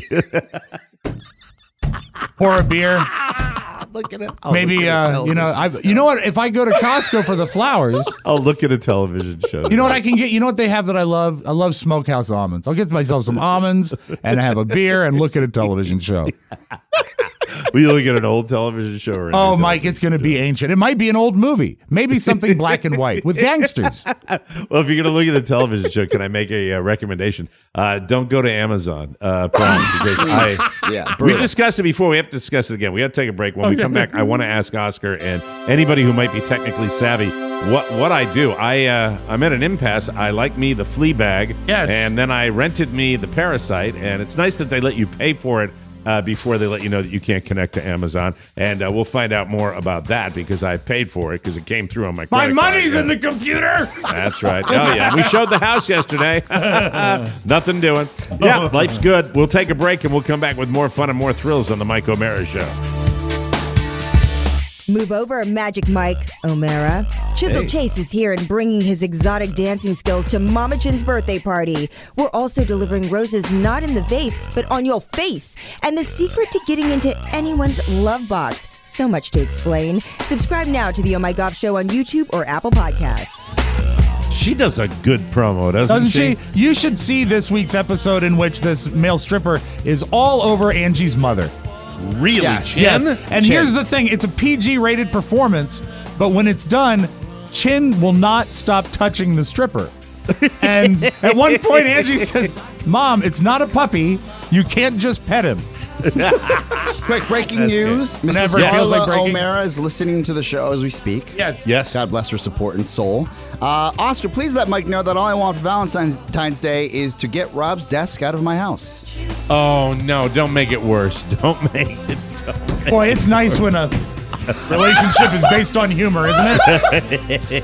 Pour a beer. Look at it. I'll Maybe look at a uh, you know, I television you know what? If I go to Costco for the flowers, I'll look at a television show. you know what I can get? You know what they have that I love? I love Smokehouse almonds. I'll get myself some almonds and have a beer and look at a television show. We look at an old television show. Or a Oh, new Mike, it's going to be ancient. It might be an old movie, maybe something black and white with gangsters. Well, if you're going to look at a television show, can I make a uh, recommendation? Uh, don't go to Amazon uh, Prime because I. Yeah, We brutal. discussed it before. We have to discuss it again. We have to take a break. When we come back, I want to ask Oscar and anybody who might be technically savvy what what I do. I uh, I'm at an impasse. I like me the flea bag. Yes. And then I rented me the Parasite, and it's nice that they let you pay for it. Uh, before they let you know that you can't connect to Amazon. And uh, we'll find out more about that because I paid for it because it came through on my My credit card. money's in Yeah. the computer. That's right. Oh, yeah. We showed the house yesterday. Nothing doing. Yeah, life's good. We'll take a break and we'll come back with more fun and more thrills on the Mike O'Mara Show. Move over, Magic Mike O'Mara. Chisel Hey. Chase is here and bringing his exotic dancing skills to Mama Chin's birthday party. We're also delivering roses not in the vase, but on your face. And the secret to getting into anyone's love box. So much to explain. Subscribe now to the Oh My Golf Show on YouTube or Apple Podcasts. She does a good promo, doesn't, Doesn't she? You should see this week's episode in which this male stripper is all over Angie's mother. Really, Yes. Chin? Yes. And Chin. here's the thing, it's a P G rated performance, but when it's done, Chin will not stop touching the stripper. And at one point, Angie says, Mom, it's not a puppy. You can't just pet him. Quick breaking That's news. good. Missus Whenever it feels Carla like breaking. O'Mara is listening to the show as we speak. Yes. Yes. God bless her support and soul. Uh, Oscar, please let Mike know that all I want for Valentine's Day is to get Rob's desk out of my house. Oh, no. Don't make it worse. Don't make it. Don't make Boy, it's nice when a relationship is based on humor, isn't it?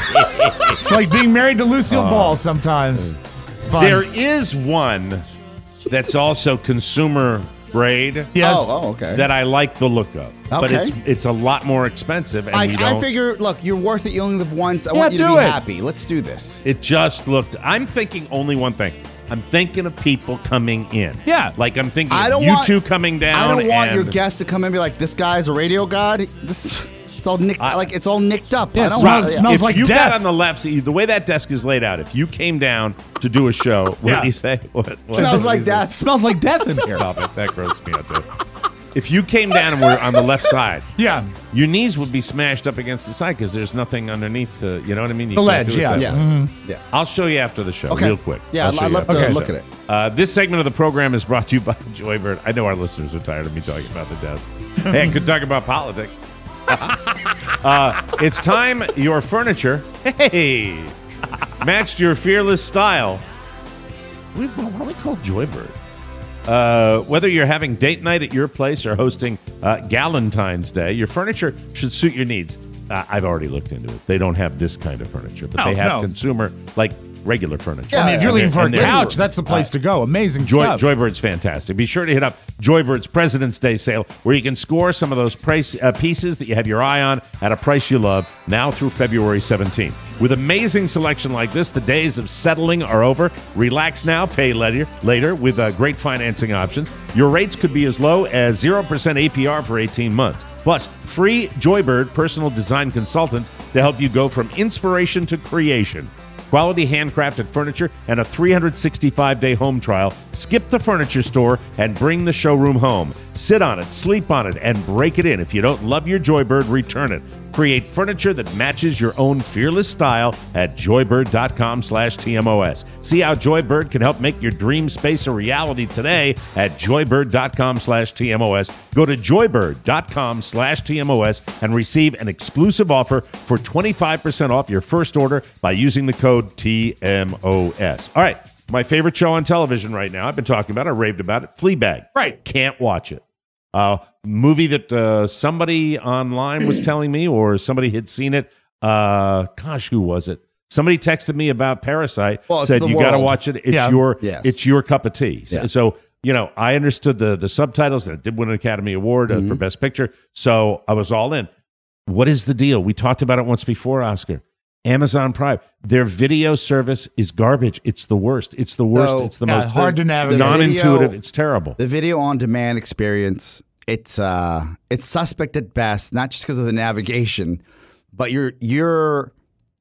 It's like being married to Lucille Ball sometimes. Fun. There is one that's also consumer grade. Yes. Oh, oh, okay. That I like the look of. But Okay. it's it's a lot more expensive. And I, we I don't, figure, look, you're worth it. You only live once. I Yeah, want you to do be it. happy. Let's do this. It just looked. I'm thinking only one thing. I'm thinking of people coming in. Yeah. Like I'm thinking I of don't you want, two coming down. I don't want your and- guests to come in and be like, this guy's a radio god. This, it's all nicked, I- like it's all nicked up. Yeah, I don't smells- want, smells if like you death. got on the left, see, the way that desk is laid out, if you came down to do a show, what Yeah. did he say? What, what Smells what like did he say? death. Smells like death in here. Stop it. That grossed me out too. If you came down and were on the left side, Yeah. your knees would be smashed up against the side because there's nothing underneath. To, you know what I mean? You The can't ledge, do it yeah. that Yeah. way. Mm-hmm. Yeah. I'll show you after the show, Okay. real quick. Yeah, I'll I'd- show I'd you love after to the look show. at it. Uh, this segment of the program is brought to you by Joybird. I know our listeners are tired of me talking about the desk. Hey, I could talk about politics. uh, it's time your furniture, hey, matched your fearless style. We, why don't we call Joybird? Uh, whether you're having date night at your place or hosting uh, Galentine's Day, your furniture should suit your needs. uh, I've already looked into it. They don't have this kind of furniture, but No, they have no. consumer, like regular furniture. I mean, if you're And looking they're- for a and they're- couch, that's the place uh, to go. Amazing Joy, stuff. Joybird's fantastic. Be sure to hit up Joybird's President's Day sale, where you can score some of those price uh, pieces that you have your eye on at a price you love, now through February seventeenth. With amazing selection like this, the days of settling are over. Relax now, pay later, later with uh, great financing options. Your rates could be as low as zero percent A P R for eighteen months. Plus, free Joybird personal design consultants to help you go from inspiration to creation. Quality handcrafted furniture and a three hundred sixty-five day home trial. Skip the furniture store and bring the showroom home. Sit on it, sleep on it, and break it in. If you don't love your Joybird, return it. Create furniture that matches your own fearless style at joybird.com slash TMOS. See how Joybird can help make your dream space a reality today at joybird.com slash TMOS. Go to joybird.com slash TMOS and receive an exclusive offer for twenty-five percent off your first order by using the code T M O S. All right, my favorite show on television right now, I've been talking about it, I raved about it, Fleabag. Right. Can't watch it. Uh, movie that uh, somebody online was telling me, or somebody had seen it. Uh, gosh, who was it? Somebody texted me about Parasite. Well, it's said the you got to world. watch it. It's Yeah. your Yes. it's your cup of tea. So, Yeah. so, you know, I understood the the subtitles, and it did win an Academy Award uh, Mm-hmm. for Best Picture. So I was all in. What is the deal? We talked about it once before, Oscar. Amazon Prime, their video service is garbage. It's the worst. It's the worst. So, it's the yeah, most hard to navigate. non-intuitive. video- It's terrible. The video on demand experience, it's uh it's suspect at best, not just because of the navigation, but you're you're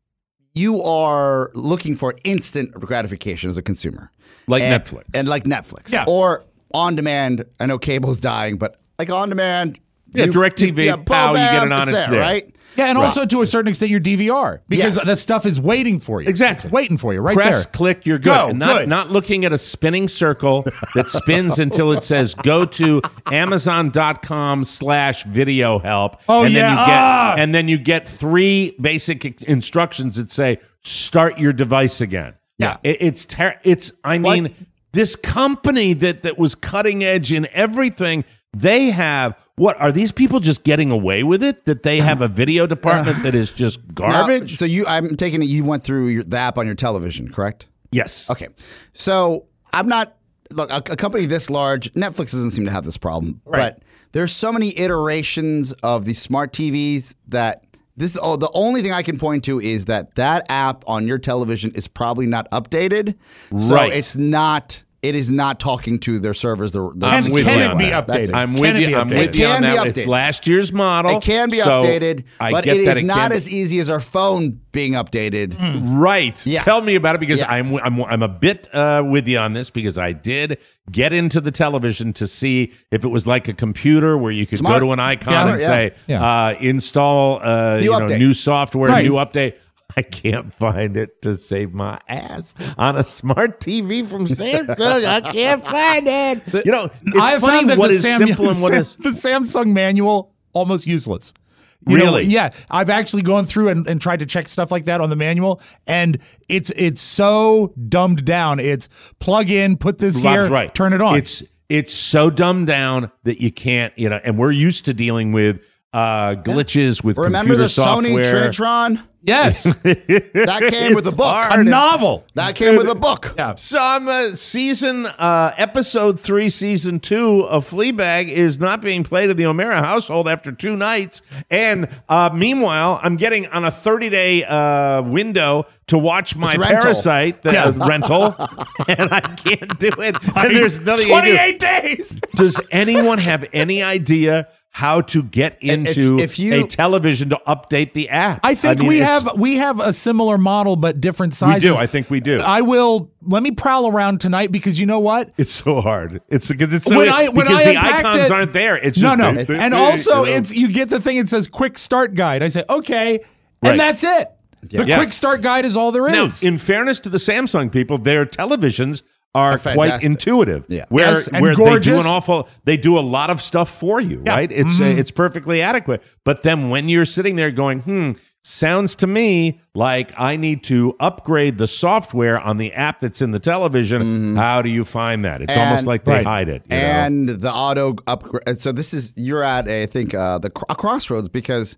you are looking for instant gratification as a consumer. Like and, Netflix. And like Netflix. Yeah. Or on demand. I know cable's dying, but like on demand. Yeah, you- DirecTV, yeah, pow, you get it on, it's there. right? Yeah, and Right. also to a certain extent your D V R because Yes. the stuff is waiting for you. Exactly. It's waiting for you right Press, there. click, you're good. Go, And not, good. not looking at a spinning circle that spins until it says go to amazon.com slash video help. Oh, and then yeah. you get Ah! and then you get three basic instructions that say start your device again. Yeah. It, it's ter- it's I mean, this company that that was cutting edge in everything, they have what are these people just getting away with it? That they have a video department that is just Now, garbage? so you, I'm taking it. You went through your, the app on your television, correct? Yes. Okay. So I'm not look a, a company this large. Netflix doesn't seem to have this problem, Right. but there's so many iterations of these smart T Vs that this. Oh, the only thing I can point to is that that app on your television is probably not updated. So Right. it's not. It is not talking to their servers. The, the I'm Can, with can you it on be that. That's updated? it. I'm Can with it you. be I'm updated? with you It on can be that. It's updated. last year's model. It can be so updated, I but get it that is it not can be- as easy as our phone being updated. Right. Yes. Tell me about it because Yeah. I'm I'm I'm a bit uh, with you on this because I did get into the television to see if it was like a computer where you could Smart. go to an icon Yeah. and Yeah. say Yeah. uh, install uh, New you know update. new software, Right. new update. I can't find it to save my ass on a smart T V from Samsung. I can't find it. You know, it's I have funny found that what the is Sam- simple and what Sam- is the Samsung manual almost useless. You know, Really? yeah. I've actually gone through and, and tried to check stuff like that on the manual, and it's it's so dumbed down. It's plug in, put this here, Rob's right. turn it on. It's it's so dumbed down that you can't, you know, and we're used to dealing with uh, glitches with Remember computer the Sony software. Trinitron? yes, That came with a It's book. hard. a novel. That came with a book. Yeah. So I'm uh, season uh, episode three, season two of Fleabag is not being played in the O'Mara household after two nights, and uh, meanwhile I'm getting on a thirty day uh, window to watch my It's rental. Parasite the, Yeah. uh, rental, and I can't do it. And there's nothing I can do. twenty-eight days. Does anyone have any idea how to get If- into if you- a television to update the app? I think mean, we it's- have we have a similar model but different We sizes. do. I think we do. I will let me prowl around tonight because you know what? It's so hard. It's because it's so When I- when because I the unpacked icons it- aren't there. It's No, just no. And also it's you get the thing it says quick start guide. I say, okay, Right. and that's it. The Yeah. quick start guide is all there now. is. In fairness to the Samsung people, their televisions are Are quite fantastic. intuitive. Yeah. Where Yes, and where they do gorgeous. an awful, they do a lot of stuff for you. Yeah. Right? It's uh, Mhm. it's perfectly adequate. But then when you're sitting there going, hmm. Sounds to me like I need to upgrade the software on the app that's in the television. How do you find that? It's almost And- like they Right. hide it. You know? And the auto upgrade. So this is you're at a, I think uh, the cr- a crossroads because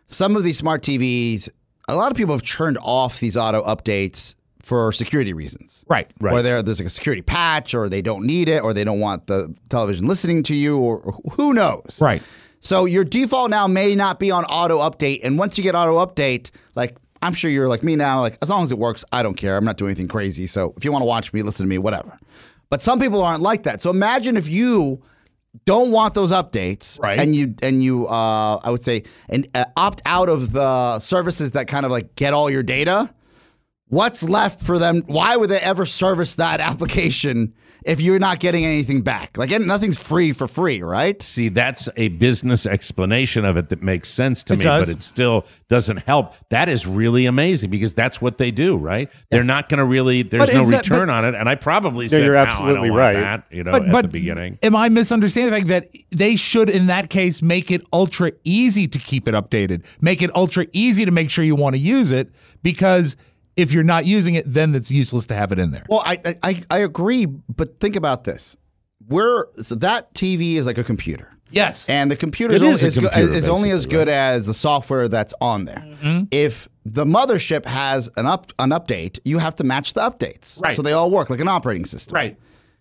some of these smart T Vs, a lot of people have turned off these auto updates for security reasons. Right, right. Or there, there's like a security patch, or they don't need it, or they don't want the television listening to you, or, or who knows. Right. So your default now may not be on auto update. And once you get auto update, like I'm sure you're like me now, like as long as it works, I don't care. I'm not doing anything crazy. So if you want to watch me, listen to me, whatever. But some people aren't like that. So imagine if you don't want those updates, right. and you and you uh, I would say and uh, opt out of the services that kind of like get all your data. What's left for them? Why would they ever service that application if you're not getting anything back? Like nothing's free for free, right? See, that's a business explanation of it that makes sense to It me, does. but it still doesn't help. That is really amazing because that's what they do, right? They're not going to really. There's But no is that- return but- on it, and I probably Yeah, said, you're "No, absolutely I don't want right." that," you know, But, at but the beginning. am I misunderstanding the fact that they should, in that case, make it ultra easy to keep it updated? Make it ultra easy to make sure you want to use it, because if you're not using it, then it's useless to have it in there. Well, I I, I agree, but think about this. We're so that T V is like a computer. Yes. And the computer It is, is a only, computer, is only as basically, good as the software that's on there. Mm-hmm. If the mothership has an up an update, you have to match the updates. Right. So they all work like an operating system. Right.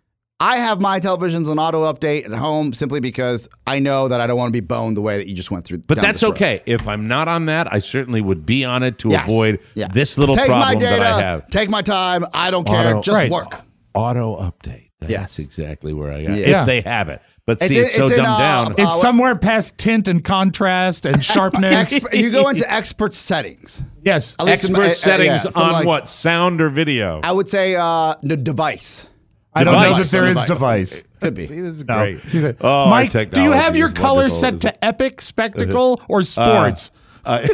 I have my televisions on auto update at home simply because I know that I don't want to be boned the way that you just went through. But down that's this road. okay. If I'm not on that, I certainly would be on it to Yes. avoid Yeah. this little Take problem my data, that I have. take my time. I don't care. Auto- just right. work. Auto update. That's Yes. exactly where I got. Yeah. If they have it, but see, It's it's, in- so it's in, dumbed uh, down. uh, It's somewhere past tint and contrast and sharpness. Exp- you go into expert settings. Yes. At least in Expert my- uh, settings yeah, something on like- what? Sound or video? I would say uh, the device. I don't know Device. that there is Device. device. Could be. See, this is No. great. He said, Oh, our Mike, do you technology have your is color wonderful. set to epic, spectacle, or sports? Uh,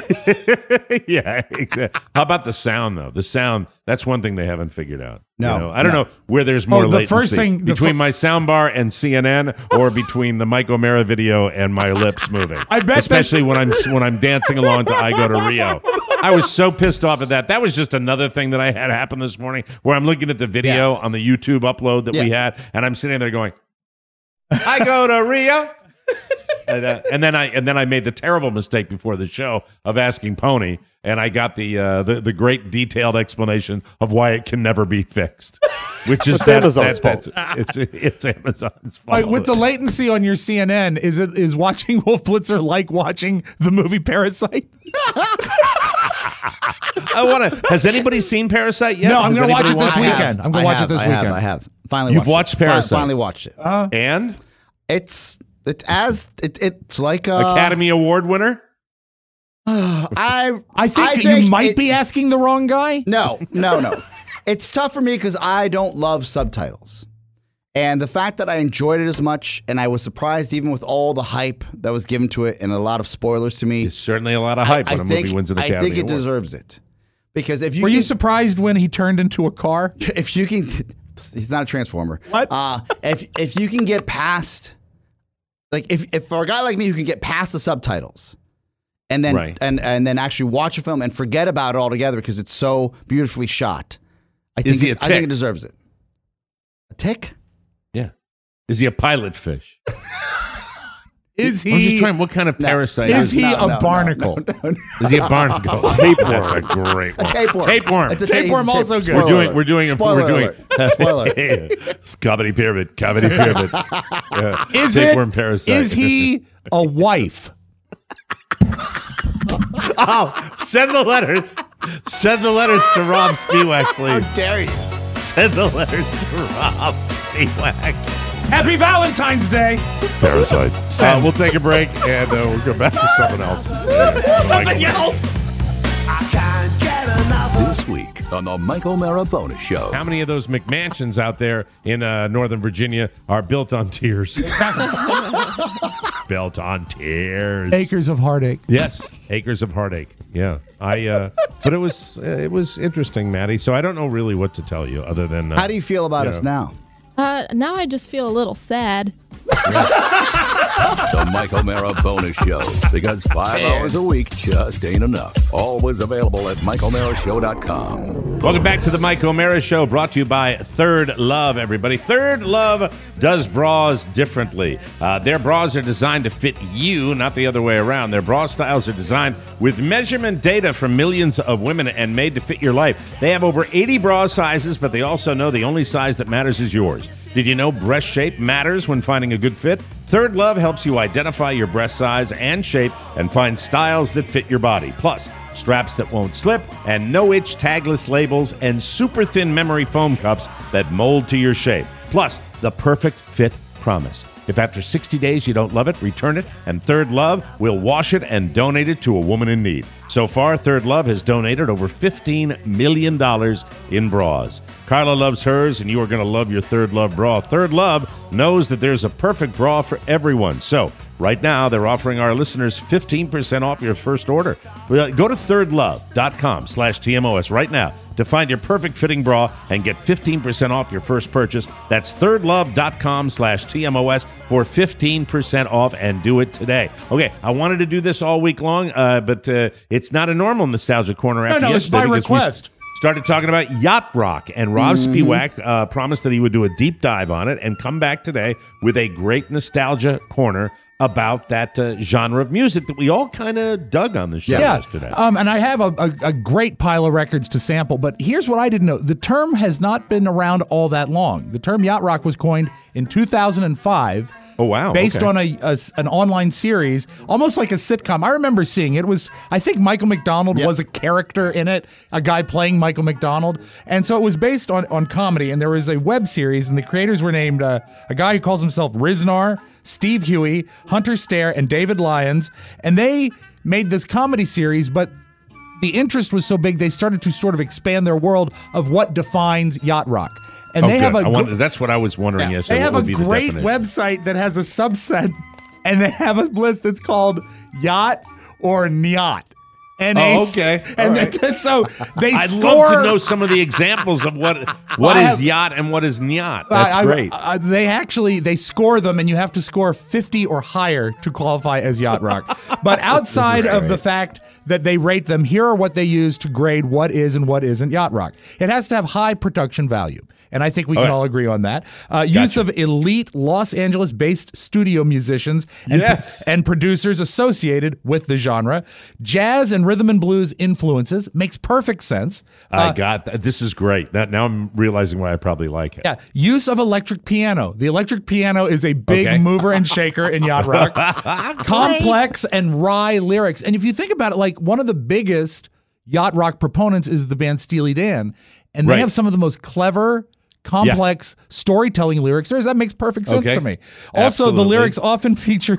yeah. Exactly. How about the sound though? The sound. That's one thing they haven't figured out. No, You know, I don't no. know where there's more Oh, the latency first thing- the between fir- my soundbar and C N N, or between the Mike O'Mara video and my lips moving. I bet that- especially when I'm when I'm dancing along to "I Go to Rio." I was so pissed off at that. That was just another thing that I had happen this morning, where I'm looking at the video on the YouTube upload that we Yeah. had, and I'm sitting there going, "I go to Rio." And, uh, and then I and then I made the terrible mistake before the show of asking Pony, and I got the uh, the, the great detailed explanation of why it can never be fixed, which is It's that, Amazon's that- that's, it's it's Amazon's fault. Like, with the latency on your C N N, is it is watching Wolf Blitzer like watching the movie Parasite? I want to. Has anybody seen Parasite yet? No, I'm Has gonna watch anybody it this watched I have. weekend. I'm gonna I watch it have, this I have, weekend. I have. Finally You've watched, watched it. Fi- Parasite. Finally watched it. Uh, And It's it's as it, it's like uh, Academy Award winner. I I think I you think might it- be asking the wrong guy. No, no, no. It's tough for me because I don't love subtitles. And the fact that I enjoyed it as much, and I was surprised even with all the hype that was given to it and a lot of spoilers to me. There's certainly a lot of hype I, when I a think, movie wins an I Academy think it Award. deserves it. Because if you Were can, you surprised when he turned into a car? if you can, he's not a transformer. What? Uh, if if you can get past, like if if for a guy like me who can get past the subtitles, and then Right. and and then actually watch a film and forget about it altogether because it's so beautifully shot, I think Is he it, a I think tick? it deserves it. A tick? Yeah. Is he a pilot fish? Is I'm just he? trying. What kind of No. parasite Is is he No, a no, no, barnacle? no, no, no. Is he a barnacle? Tapeworm. That's a great one. Tapeworm. Tapeworm. It's a Tapeworm tape- also good. spoiler We're doing. alert. We're doing. Spoiler we're doing. alert. Spoiler. It's comedy pyramid. Comedy pyramid. Yeah. Is Tapeworm it? parasite. Is he a wife? Oh, send the letters. Send the letters to Rob Spiewak, please. How dare you? Send the letters to Rob Spiewak. Happy Valentine's Day. Parasite. Uh, we'll take a break and uh, we'll go back to something else. Something else. This week on the Mike O'Mara Bonus Show. How many of those McMansions out there in uh, Northern Virginia are built on tears? Built on tears. Acres of heartache. Yes, acres of heartache. Yeah, I. Uh, but it was uh, it was interesting, Maddie. So I don't know really what to tell you other than. Uh, How do you feel about you us know. now? Uh, now I just feel a little sad. The Mike O'Mara Bonus Show, because five Ten. hours a week just ain't enough. Always available at Mike O'Mara Show dot com. Welcome back to the Mike O'Mara Show, brought to you by Third Love, everybody. Third Love does bras differently. Uh, their bras are designed to fit you, not the other way around. Their bra styles are designed with measurement data from millions of women and made to fit your life. They have over eighty bra sizes, but they also know the only size that matters is yours. Did you know breast shape matters when finding a good fit? Third Love helps you identify your breast size and shape and find styles that fit your body. Plus, straps that won't slip, and no-itch tagless labels, and super thin memory foam cups that mold to your shape. Plus, the perfect fit promise. If after sixty days you don't love it, return it, and Third Love will wash it and donate it to a woman in need. So far, Third Love has donated over fifteen million dollars in bras. Carla loves hers, and you are going to love your Third Love bra. Third Love knows that there's a perfect bra for everyone. So right now, they're offering our listeners fifteen percent off your first order. Go to third love dot com slash T M O S right now to find your perfect fitting bra and get fifteen percent off your first purchase. That's third love dot com slash T M O S for fifteen percent off, and do it today. Okay, I wanted to do this all week long, uh, but uh, it's not a normal Nostalgia Corner after no, no, yesterday. it's by because we request. started talking about Yacht Rock, and Rob Mhm. Spiewak uh, promised that he would do a deep dive on it and come back today with a great Nostalgia Corner about that uh, genre of music that we all kind of dug on the show Yeah, yesterday. um, and I have a, a, a great pile of records to sample, but here's what I didn't know. The term has not been around all that long. The term yacht rock was coined in two thousand five. Oh, wow. Based Okay. on a, a an online series, almost like a sitcom. I remember seeing it. It was, I think Michael McDonald Yep. was a character in it, a guy playing Michael McDonald. And so it was based on, on comedy, and there was a web series, and the creators were named uh, a guy who calls himself Riznar, Steve Huey, Hunter Stair, and David Lyons. And they made this comedy series, but the interest was so big, they started to sort of expand their world of what defines yacht rock. And Oh, they have good. a I gr- wonder- that's what I was wondering yeah. yesterday. They have What a would be the great definition? website that has a subset, and they have a list that's called Yacht or Nyat. N A Oh, okay. And All then- so they I'd score. love to know some of the examples of what what I is have- yacht and what is nyat. That's I- I- great. I- they actually they score them, and you have to score fifty or higher to qualify as yacht rock. But outside of the fact that they rate them, here are what they use to grade what is and what isn't yacht rock. It has to have high production value. And I think we can Okay. all agree on that. Uh, use of elite Los Angeles-based studio musicians and, Yes. and producers associated with the genre. Jazz and rhythm and blues influences makes perfect sense. I Uh, got that. This is great. That, now I'm realizing why I probably like it. Yeah, use of electric piano. The electric piano is a big Okay. mover and shaker in yacht rock. Complex and wry lyrics. And if you think about it, like one of the biggest yacht rock proponents is the band Steely Dan, and they Right. have some of the most clever, complex storytelling lyrics there is. That makes perfect sense Okay. to me. Also, the Absolutely. lyrics often feature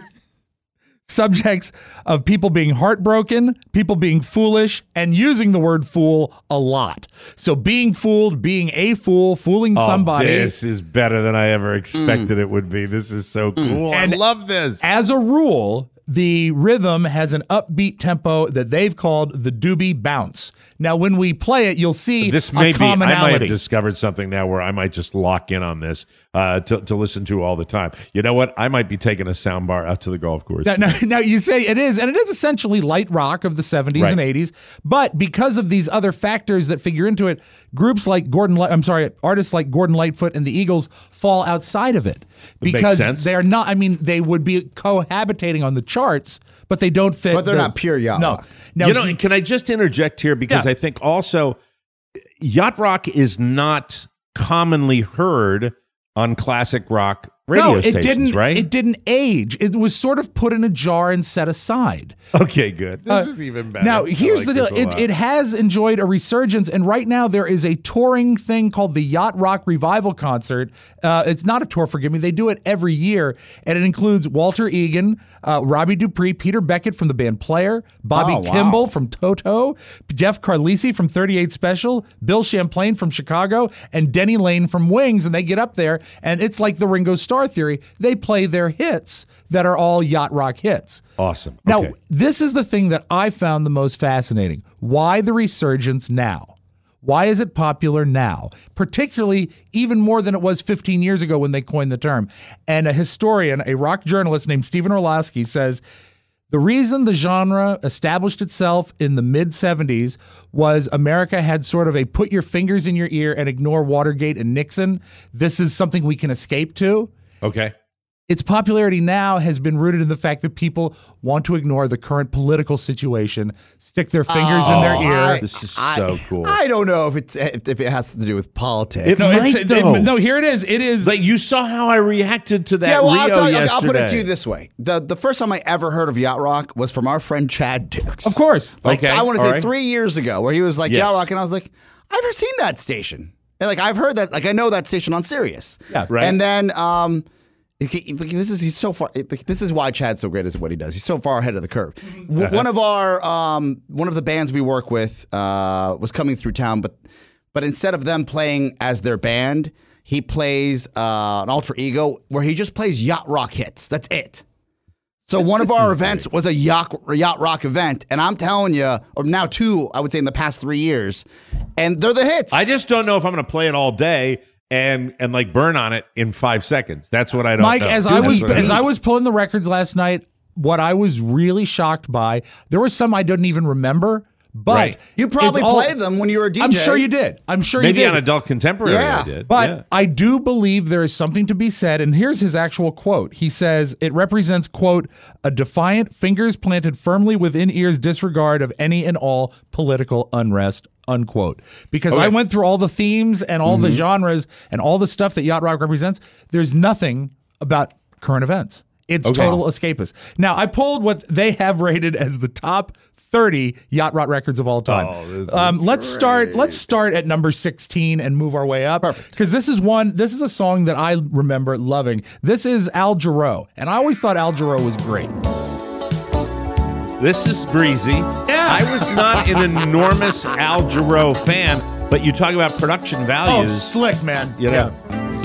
subjects of people being heartbroken, people being foolish, and using the word fool a lot. So being fooled, being a fool, fooling Oh, somebody. this is better than I ever expected it would be. This is so cool. And I love this. As a rule, the rhythm has an upbeat tempo that they've called the doobie bounce. Now, when we play it, you'll see This may a be, I might commonality. have discovered something now where I might just lock in on this uh, to, to listen to all the time. You know what? I might be taking a sound bar out to the golf course. Now, now, now you say it is, and it is essentially light rock of the seventies Right. and eighties. But because of these other factors that figure into it, groups like Gordon, Light- I'm sorry, artists like Gordon Lightfoot and the Eagles fall outside of it makes because sense. they're not. I mean, they would be cohabitating on the charts, but they don't fit. But they're the- not pure yacht no. rock. Now, you know, he- can I just interject here? Because Yeah. I think also yacht rock is not commonly heard on classic rock radio no, it stations, didn't. right? It didn't age. It was sort of put in a jar and set aside. Okay, good. This Uh, is even better. Now, I here's like the deal. this a It, lot. it has enjoyed a resurgence, and right now there is a touring thing called the Yacht Rock Revival Concert. Uh, it's not a tour, forgive me. They do it every year, and it includes Walter Egan, uh, Robbie Dupree, Peter Beckett from the band Player, Bobby Oh, wow. Kimball from Toto, Jeff Carlisi from thirty-eight Special, Bill Champlain from Chicago, and Denny Lane from Wings, and they get up there, and it's like the Ringo Starr theory. They play their hits that are all yacht rock hits. Awesome. Now, Okay. this is the thing that I found the most fascinating. Why the resurgence now? Why is it popular now? Particularly even more than it was fifteen years ago when they coined the term. And a historian, a rock journalist named Stephen Orlowski says, the reason the genre established itself in the mid seventies was America had sort of a put your fingers in your ear and ignore Watergate and Nixon. This is something we can escape to. Okay. Its popularity now has been rooted in the fact that people want to ignore the current political situation, stick their fingers Oh, in their ear. I- This is I- so cool. I don't know if it's if, if it has to do with politics. It no, might, it's, though. it- no, here it is. It is. Like, you saw how I reacted to that yeah, well, Rio I'll, tell you, I'll- yesterday. I'll put it to you this way: the the first time I ever heard of Yacht Rock was from our friend Chad Dix. Of course. Like, Okay, I want to all say right. three years ago, where he was like Yes. Yacht Rock, and I was like, I've never seen that station. And like I've heard that, like I know that station on Sirius. Yeah, right. And then um, he- he- this is he's so far. This is why Chad's so great at what he does. He's so far ahead of the curve. W- One of our um, one of the bands we work with uh, was coming through town, but but instead of them playing as their band, he plays uh, an alter ego where he just plays Yacht Rock hits. That's it. So one of our events was a yacht, yacht rock event, and I'm telling you, or now two, I would say in the past three years, and they're the hits. I just don't know if I'm going to play it all day and and like burn on it in five seconds. That's what I don't Mike, know. as I That's was what as know. I was pulling the records last night, what I was really shocked by, there were some I didn't even remember. But Right. you probably it's all- played them when you were a D J. I'm sure you did. I'm sure Maybe you did. on Adult Contemporary Yeah. I did. But yeah. I do believe there is something to be said, and here's his actual quote. He says, it represents, quote, a defiant, fingers planted firmly within ears disregard of any and all political unrest, unquote. Because Okay. I went through all the themes and all the genres and all the stuff that Yacht Rock represents. There's nothing about current events. It's Okay. total escapist. Now, I pulled what they have rated as the top thirty Yacht Rock records of all time. Oh, this is um, let's start. Let's start at number sixteen and move our way up. Perfect. Because this is one. This is a song that I remember loving. This is Al Jarreau, and I always thought Al Jarreau was great. This is breezy. Yeah. I was not an enormous Al Jarreau fan, but you talk about production Oh, values. slick, man. you know.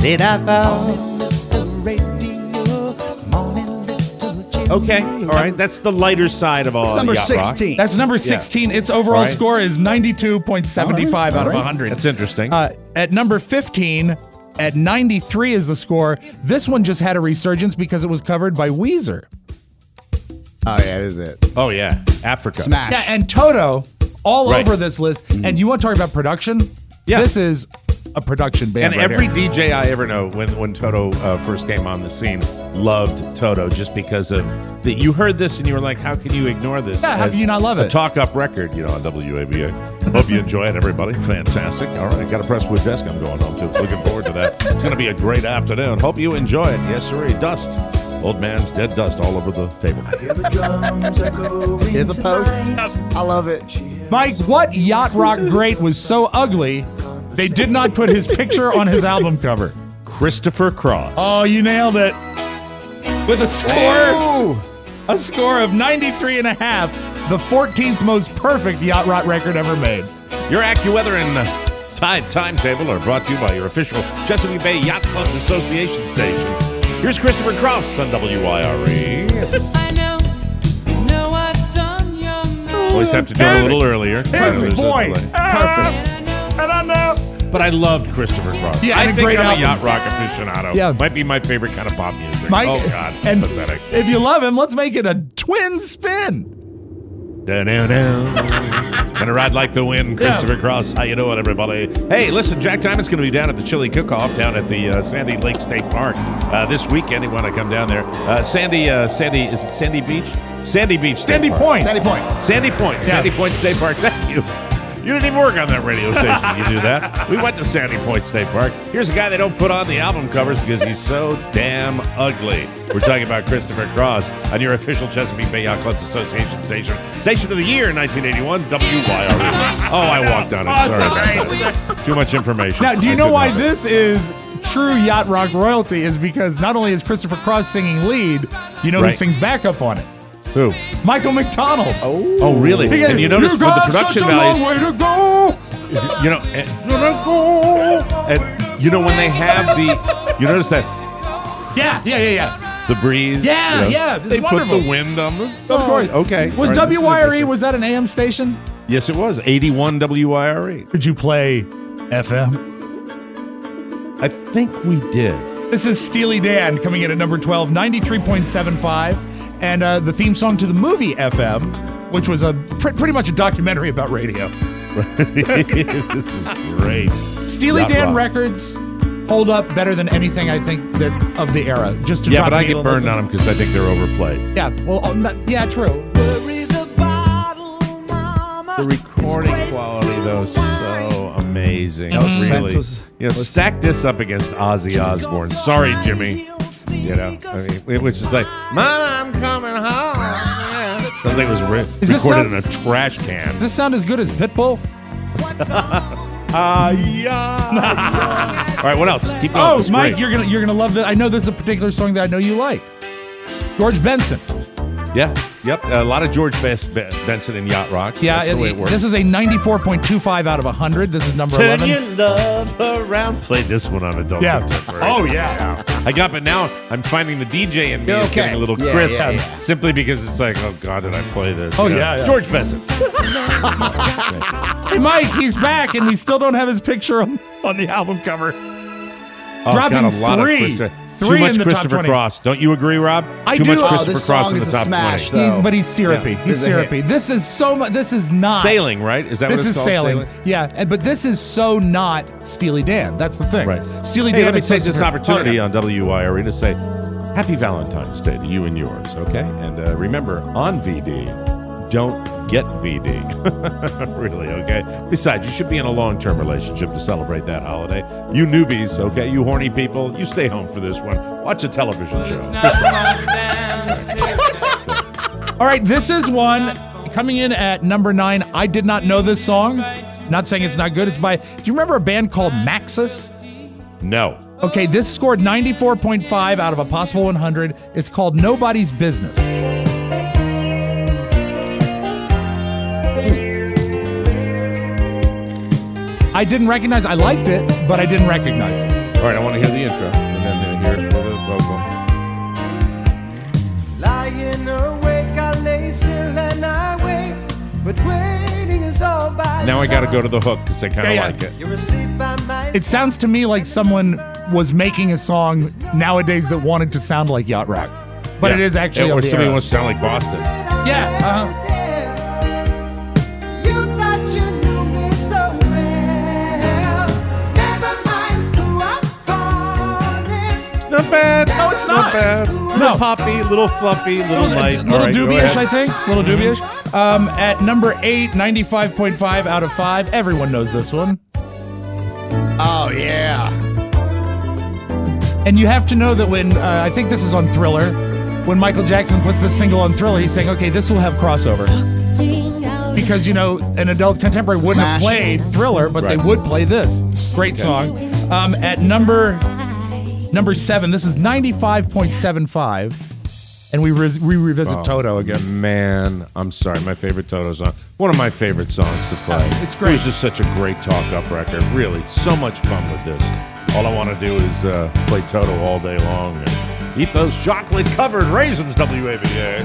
Okay, all right. That's the lighter side of all It's number yacht rock. sixteen. That's number sixteen. Its overall All right. score is ninety-two point seven five All out right. of one hundred. That's interesting. Uh, at number fifteen, at ninety-three is the score. This one just had a resurgence because it was covered by Weezer. Oh yeah, it is it. oh yeah, Africa. Smash. Yeah, and Toto all Right. over this list. And you want to talk about production? Yeah. This is a production band. And right every here. D J I ever know, when when Toto uh, first came on the scene, loved Toto just because of that. You heard this and you were like, "How can you ignore this?" Yeah, how as can you not love a it? talk up record, you know, on W A B A. Hope you enjoy it, everybody. Fantastic. All right, got a Presswood desk I'm going home to. Looking forward to that. It's going to be a great afternoon. Hope you enjoy it. Yes, sir. Dust. Old man's dead dust all over the table. Hear the post. I love it. Mike, what yacht rock great was so ugly they did not put his picture on his album cover? Christopher Cross. Oh, you nailed it. With a score, a score of ninety-three and a half, the fourteenth most perfect yacht rock record ever made. Your AccuWeather and uh, Tide Timetable are brought to you by your official Chesapeake Bay Yacht Clubs Association station. Here's Christopher Cross on W Y R E. I know, know what's on your mind. Always have to do it a little earlier. His There's a voice. delay. Perfect. And I know. But I loved Christopher Cross. Yeah, I and a think great I'm album. a yacht rock aficionado. Yeah. Might be my favorite kind of pop music. Mike, oh, God. and Pathetic. if you love him, let's make it a twin spin. Da-da-da. Gonna ride like the wind, Christopher Yeah. Cross. How you doing, everybody? Hey, listen, Jack Diamond's gonna be down at the Chili Cook-Off down at the uh, Sandy Lake State Park uh, this weekend. You want to come down there? Uh, Sandy, uh, Sandy, is it Sandy Beach? Sandy Beach State Sandy Park. Point. Sandy Point. Sandy Point. Yeah. Sandy Point State Park. Thank you. You didn't even work on that radio station. You do that. We went to Sandy Point State Park. Here's a guy they don't put on the album covers because he's so damn ugly. We're talking about Christopher Cross on your official Chesapeake Bay Yacht Clubs Association station. Station of the year in nineteen eighty-one, W Y R E. Oh, I walked on it. Sorry about that. Too much information. Now, do you I know couldn't why help it. this is true yacht rock royalty? Is because not only is Christopher Cross singing lead, you know Right. who sings backup on it? Who? Michael McDonald. Oh. Oh, really? He goes, And you notice "You with the got production such a values, long way to go. you know, and, and you know when they have the, you notice that Yeah, yeah, yeah, yeah. the breeze. Yeah, you know, yeah, it's They wonderful. put the wind on the song. Of course. Okay. Was All right, this is W Y R E, interesting. was that an A M station? Yes, it was. eighty-one W I R E. Did you play F M? I think we did. This is Steely Dan coming in at number twelve, ninety-three point seven five. And uh, the theme song to the movie F M, which was a pr- pretty much a documentary about radio. This is great. Steely Yacht Dan Rock. records hold up better than anything, I think, that of the era. Just to Yeah, drop but I a needle get and burned listen. on them because I think they're overplayed. Yeah, well, oh, not- yeah, true. The recording quality, though, is so amazing. No expense really. was- you know, was- stack this up against Ozzy Osbourne. Sorry, Jimmy. You know, I mean, it was just like, Mama, I'm coming home. Sounds like it was re- Does this recorded sound- in a trash can. Does this sound as good as Pitbull? Ah, yeah. All right, what else? Keep going. Oh, It's Mike, great. you're gonna you're gonna love that. I know this is a particular song that I know you like. George Benson. Yeah, yep. A lot of George Bes- Be- Benson and Yacht Rock. Yeah, That's the way it works. this is a ninety-four point two five out of one hundred. This is number Turn eleven. your love around. Played this one on Adult Yeah. Contemporary. Oh, yeah. I got, but now I'm finding the D J in me You're is okay. getting a little Yeah, crisp yeah, yeah. simply because it's like, oh God, did I play this? Oh, You know? yeah, yeah. George Benson. Hey, Mike, he's back, and we still don't have his picture on, on the album cover. Oh, Dropping got a lot three. Of Christa- Three Too much in the top Christopher twenty. Cross. Don't you agree, Rob? I Too do. much Oh, Christopher this Cross song in the is a top smash, twenty. though. He's, but he's syrupy. Yeah. He's This is a hit. syrupy. This is so much. This is not Sailing, right? Is that This what it's is called? sailing. Yeah, and- but this is so not Steely Dan. That's the thing. Right. Steely Hey, Dan. let me is so take this super- opportunity Oh, yeah. on W I R E to say Happy Valentine's Day to you and yours, okay? And uh, remember, on V D, don't get V D. Really, okay? Besides, you should be in a long-term relationship to celebrate that holiday. You newbies, okay? You horny people, you stay home for this one. Watch a television show. All right, this is one coming in at number nine. I did not know this song. Not saying it's not good. It's by, do you remember a band called Maxis? No. Okay, this scored ninety-four point five out of a possible one hundred. It's called Nobody's Business. I didn't recognize, I liked it, but I didn't recognize it. All right, I want to hear the intro and then uh, hear the vocal. Lying awake, I lay still and I wait, but waiting is all by Now I got to go to the hook because I kind of Yeah, yeah. like it. You're asleep, I might. It sounds to me like someone was making a song nowadays that wanted to sound like Yacht Rock. But Yeah. it is actually Yeah, of or the somebody era. wants to sound like Boston. Yeah, uh-huh. You thought you knew me so well. Never mind who I'm calling. Not bad. No, it's not. bad. Little poppy, little fluffy, little light. little All right, go dubyish, ahead. I think. Little dubyish. Um, at number eight, ninety-five point five out of five. Everyone knows this one. Oh, yeah. And you have to know that when, uh, I think this is on Thriller, when Michael Jackson puts this single on Thriller, he's saying, okay, this will have crossover. Because, you know, an adult contemporary wouldn't have Smash. played Thriller, but they Right. would play this. Great song. Um, at number number seven, this is ninety-five point seven five. And we, re- we revisit Oh, Toto again. Man, I'm sorry. My favorite Toto song. One of my favorite songs to play. It's great. It was just such a great talk-up record. Really, so much fun with this. All I want to do is uh, play Toto all day long and eat those chocolate-covered raisins, W A V A.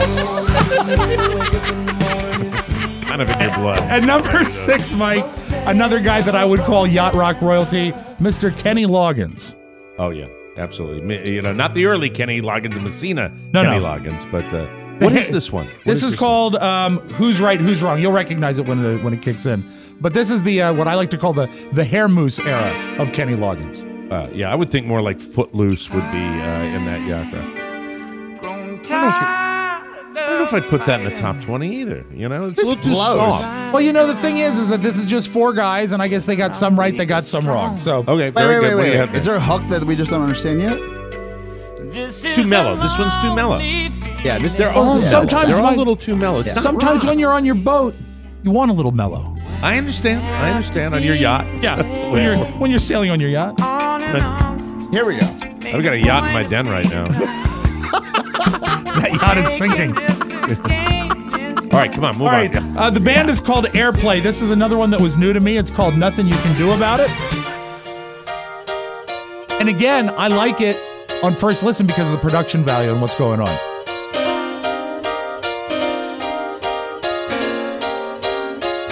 Kind of in your blood. At number six, Mike, another guy that I would call yacht rock royalty, Mister Kenny Loggins. Oh, yeah. Absolutely. Me- You know, not the early Kenny Loggins and Messina No, Kenny no. Loggins, but uh, what is this one? What This is, one? called um, "Who's Right, Who's Wrong." You'll recognize it when the, when it kicks in. But this is the uh, what I like to call the the hair mousse era of Kenny Loggins. Uh, yeah, I would think more like Footloose would be uh, in that yacht. I don't know if I'd put that in the top twenty either. You know, it's a little too blows. soft. Well, you know the thing is, is that this is just four guys, and I guess they got some right, they got some wrong. So Okay, Wait, very wait, good. wait, What do you wait. have Is there? there a hook that we just don't understand yet? It's too mellow. This one's too mellow. Yeah, this They're is all, Well, yeah, sometimes they're all my- a little too mellow. It's not sometimes wrong. when you're on your boat, you want a little mellow. I understand. I understand. On your yacht. Yeah, when you're when you're sailing on your yacht. Here we go. I've got a yacht in my den right now. That yacht is sinking. All right, come on, move All right, on. uh, the band is called Airplay. This is another one that was new to me. It's called Nothing You Can Do About It. And again, I like it on first listen because of the production value and what's going on.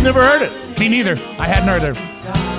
never heard it. Me neither. I hadn't heard it.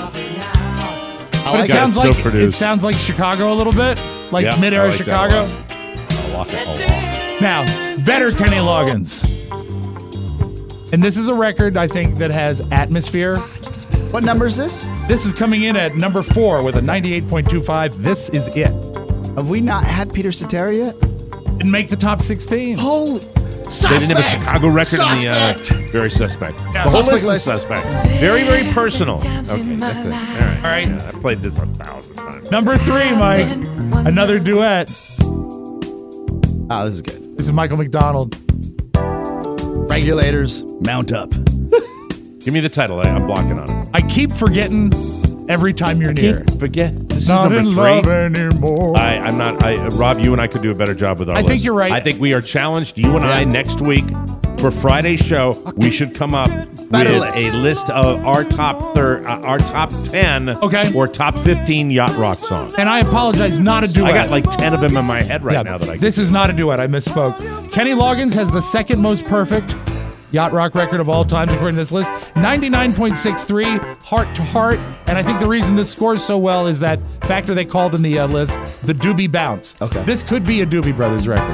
I But like it sounds it. So like it produced. sounds like Chicago a little bit, like Yeah, mid-era I like that a Chicago. lot. I like it a lot. Now, better Kenny Loggins. And this is a record, I think, that has atmosphere. What number is this? This is coming in at number four with a ninety-eight point two five. This is it. Have we not had Peter Cetera yet? Didn't make the top sixteen. Holy They didn't have a Chicago record in the uh, very suspect. Yeah, the whole suspect list is list. suspect. Very, very personal. Okay, that's it. All right. All right. Yeah, I played this a thousand times. Number three, Mike. Another duet. Oh, this is good. This is Michael McDonald. Regulators, mount up. Give me the title. I, I'm blocking on it. I keep forgetting every time you're near. Can't forget. This Not is in number love three. anymore. I, I'm not. I, uh, Rob, you and I could do a better job with our I list. think you're right. I think we are challenged, you and I, next week for Friday's show. We should come up Better with list. a list of our top thir- uh, our top ten Okay. or top fifteen yacht rock songs. And I apologize, not a duet. I got like ten of them in my head right Yeah, now that I. This is not a duet. I misspoke. Kenny Loggins has the second most perfect yacht rock record of all time, according to this list. ninety-nine point six three, heart to heart. And I think the reason this scores so well is that factor they called in the uh, list, the Doobie Bounce. Okay. This could be a Doobie Brothers record.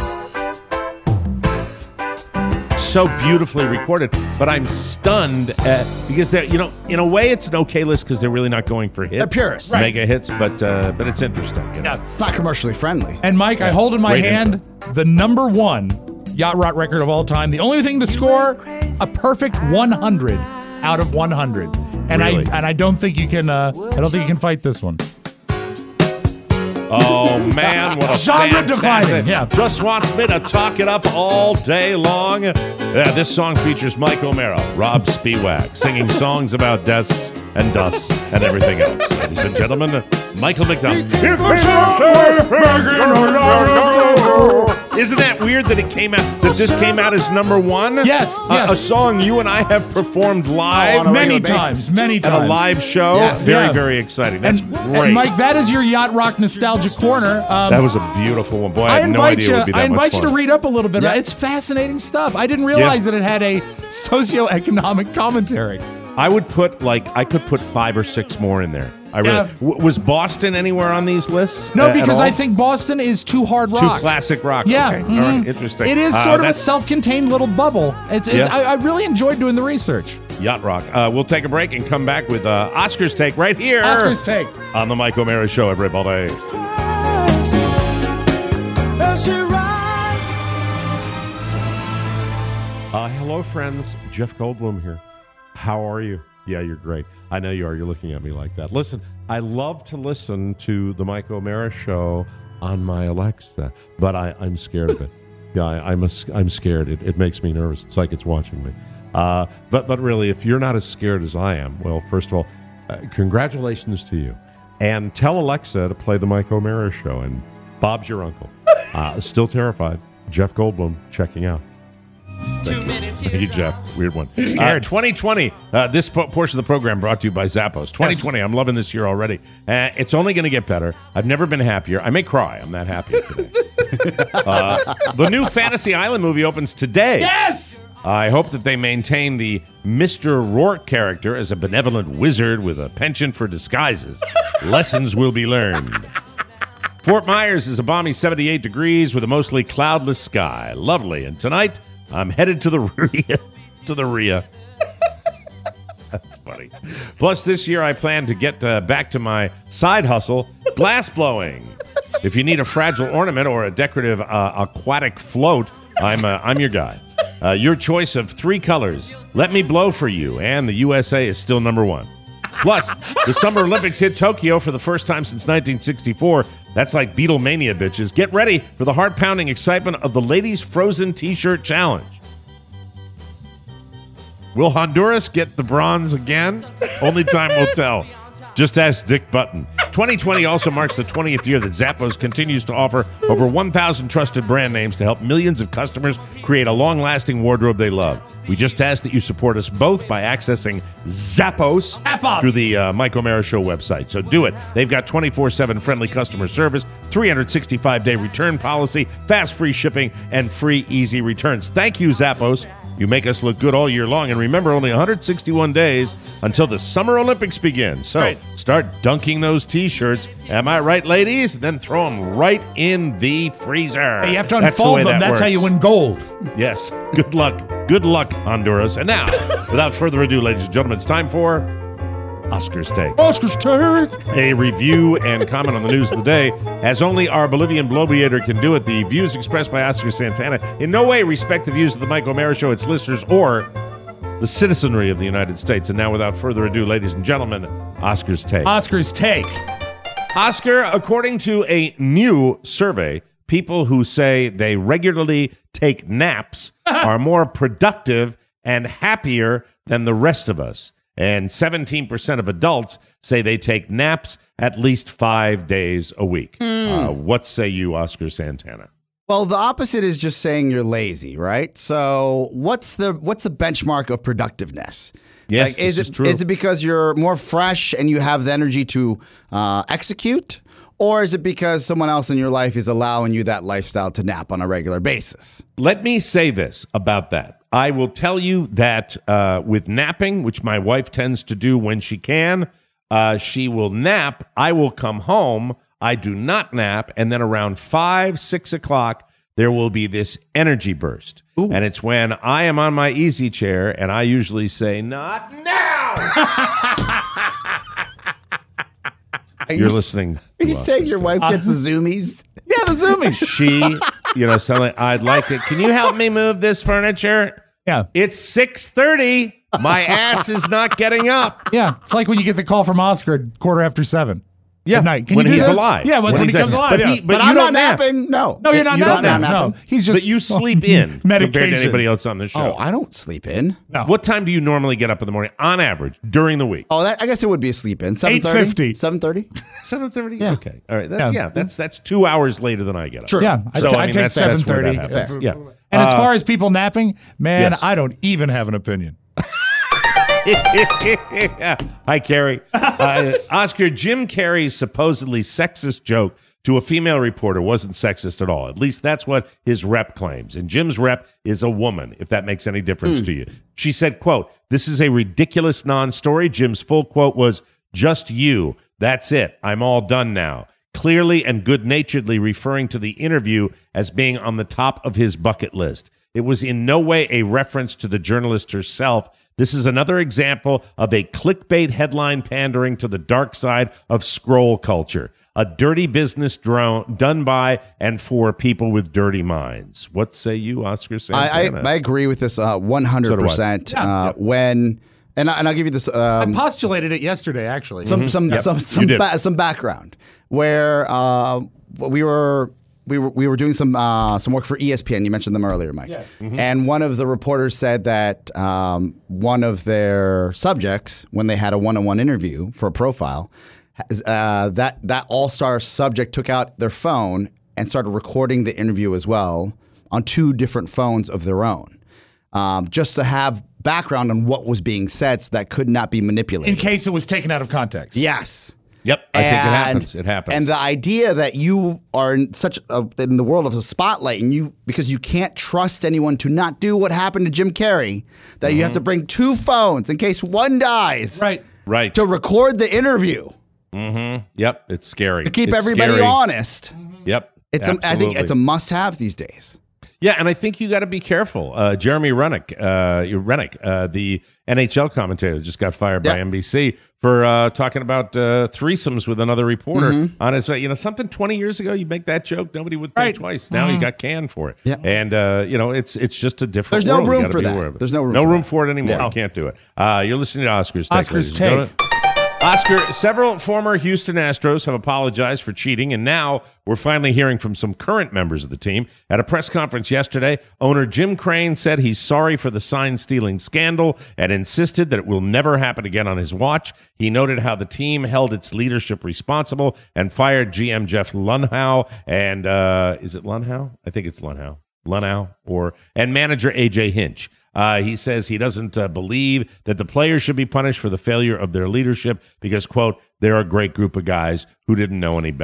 so beautifully recorded, but I'm stunned at, because they're, you know, in a way it's an okay list because they're really not going for hits. They're purists. Mega hits, but uh, but it's interesting. You know? Yeah. It's not commercially friendly. And Mike, I hold in my Great hand the number one yacht rock record of all time. The only thing to score, a perfect one hundred out of one hundred. And Really? I and I don't think you can. Uh, I don't think you can fight this one. Oh man, what a Genre fantastic- defining, yeah. Just wants me to talk it up all day long. Yeah, this song features Mike O'Mara, Rob Spiewak, singing songs about desks and dust and everything else. Ladies and gentlemen, Michael McDonald. Isn't that weird that it came out that this came out as number one? Yes, A- yes. A, song you and I have performed live on a Many regular times, basis. many at a times. live show. Yes. Very, Yeah. very exciting. That's and, great. and Mike, that is your yacht rock nostalgia corner. Um, that was a beautiful one. Boy, I, I had no invite idea you. it would be that I much invite you fun. to read up a little bit. Yeah. About it. It's fascinating stuff. I didn't realize that it had a socioeconomic commentary. I would put like I could put five or six more in there. I really Yeah. w- was Boston anywhere on these lists? No, uh, at because all? I think Boston is too hard too rock. classic rock. Yeah, okay. All mhm. right. Interesting. It is Uh, sort of a that's self-contained little bubble. It's, it's Yeah. I, I really enjoyed doing the research. yacht rock. Uh, we'll take a break and come back with uh, Oscar's take right here. Oscar's take. On the Mike O'Mara Show, everybody. Uh, hello, friends. Jeff Goldblum here. How are you? Yeah, you're great. I know you are. You're looking at me like that. Listen, I love to listen to the Mike O'Mara Show on my Alexa, but I, I'm scared of it. Yeah, I, I'm a, I'm scared. It, it makes me nervous. It's like it's watching me. Uh, but but really, if you're not as scared as I am, well, first of all, uh, congratulations to you. And tell Alexa to play the Mike O'Mara Show. And Bob's your uncle. Uh, still terrified. Jeff Goldblum checking out. Thank you. Thank you, Jeff. Weird one. Uh, twenty twenty, uh, this po- portion of the program brought to you by Zappos. twenty twenty, I'm loving this year already. Uh, it's only going to get better. I've never been happier. I may cry. I'm that happy today. uh, the new Fantasy Island movie opens today. Yes! I hope that they maintain the Mister Rourke character as a benevolent wizard with a penchant for disguises. Lessons will be learned. Fort Myers is a balmy seventy-eight degrees with a mostly cloudless sky. Lovely. And tonight, I'm headed to the R I A. to the R I A. That's funny. Plus, this year I plan to get uh, back to my side hustle, glass blowing. If you need a fragile ornament or a decorative uh, aquatic float, I'm uh, I'm your guy. Uh, your choice of three colors. Let me blow for you, and the U S A is still number one. Plus, the Summer Olympics hit Tokyo for the first time since nineteen sixty-four. That's like Beatlemania, bitches. Get ready for the heart-pounding excitement of the Ladies Frozen T-Shirt Challenge. Will Honduras get the bronze again? Only time will tell. Just ask Dick Button. twenty twenty also marks the twentieth year that Zappos continues to offer over one thousand trusted brand names to help millions of customers create a long-lasting wardrobe they love. We just ask that you support us both by accessing Zappos, Zappos. through the uh, Mike O'Mara Show website. So do it. They've got twenty-four seven friendly customer service, three hundred sixty-five day return policy, fast free shipping, and free easy returns. Thank you, Zappos. You make us look good all year long. And remember, only one hundred sixty-one days until the Summer Olympics begin. So Right. start dunking those T-shirts. Am I right, ladies? Then throw them right in the freezer. Hey, you have to That's the unfold way them. that That's how works. you win gold. Yes. Good luck. Good luck, Honduras. And now, without further ado, ladies and gentlemen, it's time for Oscar's Take. Oscar's Take. A review and comment on the news of the day. As only our Bolivian bloviator can do it, the views expressed by Oscar Santana in no way respect the views of the Mike O'Mara Show, its listeners, or the citizenry of the United States. And now, without further ado, ladies and gentlemen, Oscar's Take. Oscar's Take. Oscar, according to a new survey, people who say they regularly take naps are more productive and happier than the rest of us. And seventeen percent of adults say they take naps at least five days a week. Uh, what say you, Oscar Santana? Well, the opposite is just saying you're lazy, right? So what's the what's the benchmark of productiveness? Yes, Like, is this it is true. is it because you're more fresh and you have the energy to uh, execute? Or is it because someone else in your life is allowing you that lifestyle to nap on a regular basis? Let me say this about that. I will tell you that uh, with napping, which my wife tends to do when she can, uh, she will nap. I will come home. I do not nap. And then around five, six o'clock, there will be this energy burst. Ooh. And it's when I am on my easy chair and I usually say, not now. Are You're you s- listening. Are you to saying Oscar's your Take. wife gets the zoomies? Yeah, the zoomies. She, you know, suddenly I'd like it. Can you help me move this furniture? Yeah. It's six thirty. My ass is not getting up. Yeah. It's like when you get the call from Oscar at quarter after seven. Yeah, At night. Can when you do he's this? alive. Yeah, when, when he he's comes at- alive. But, yeah. he, but, But you I'm don't not nap. napping. No. no, you're not you don't napping. nap. No, he's just But you sleep in compared to medication. anybody else on the show. Oh, I don't sleep in. No. What time do you normally get up in the morning on average during the week? Oh, that, I guess it would be a sleep in. seven eight fifty. seven thirty? seven thirty? Yeah. Okay. All right. That's Yeah. yeah, that's that's two hours later than I get up. True. Yeah, I So, ta- I I mean, take that's, that's where that seven thirty. happens. Yeah. And as Uh, far as people napping, man, yes. I don't even have an opinion. Hi, Carrie. Uh, Oscar, Jim Carrey's supposedly sexist joke to a female reporter wasn't sexist at all. At least that's what his rep claims. And Jim's rep is a woman, if that makes any difference to you. She said, quote, "This is a ridiculous non-story." Jim's full quote was, "Just you. That's it. I'm all done now." Clearly and good-naturedly referring to the interview as being on the top of his bucket list. It was in no way a reference to the journalist herself. This is another example of a clickbait headline pandering to the dark side of scroll culture. A dirty business drone done by and for people with dirty minds. What say you, Oscar I, Santana? I, I agree with this uh, one hundred percent. So do I. uh, Yeah. When, and, I, and I'll give you this. Um, I postulated it yesterday, actually. some some Yep, some you some, did. ba- some background where uh, we were we were we were doing some uh, some work for E S P N. You mentioned them earlier, Mike. And one of the reporters said that um, one of their subjects, when they had a one-on-one interview for a profile, uh, that that all-star subject took out their phone and started recording the interview as well on two different phones of their own, um, just to have background on what was being said, so that could not be manipulated. In case it was taken out of context. Yes. Yep, I think it And- happens. It happens. And the idea that you are in such a, in the world of the spotlight, and you because you can't trust anyone to not do what happened to Jim Carrey, that you have to bring two phones in case one dies, Right. right. to record the interview Mm-hmm. Yep, it's scary. to keep It's everybody scary. honest. Yep. It's a, I think absolutely. it's a must-have these days. Yeah, and I think you got to be careful. Uh, Jeremy Rennick, uh, Rennick, uh, the N H L commentator, just got fired by Yeah. N B C for uh, talking about uh, threesomes with another reporter Mm-hmm. on his. You know, something twenty years ago, you make that joke, nobody would think Right. twice. Now you got canned for it. Yeah. And uh, you know, it's it's just a different. There's no world. You room gotta for be that. aware of it. There's no room no for room that. for it anymore. Yeah. You can't do it. Uh, you're listening to Oscar's Take. Oscar's ladies and Take. gentlemen. Oscar, several former Houston Astros have apologized for cheating, and now we're finally hearing from some current members of the team. At a press conference yesterday, owner Jim Crane said he's sorry for the sign-stealing scandal and insisted that it will never happen again on his watch. He noted how the team held its leadership responsible and fired G M Jeff Lunhow and, uh, is it Lunhow? I think it's Lunhow. Lunhow, or and manager A J Hinch. Uh, he says he doesn't uh, believe that the players should be punished for the failure of their leadership because, quote, they're a great group of guys who didn't know any better.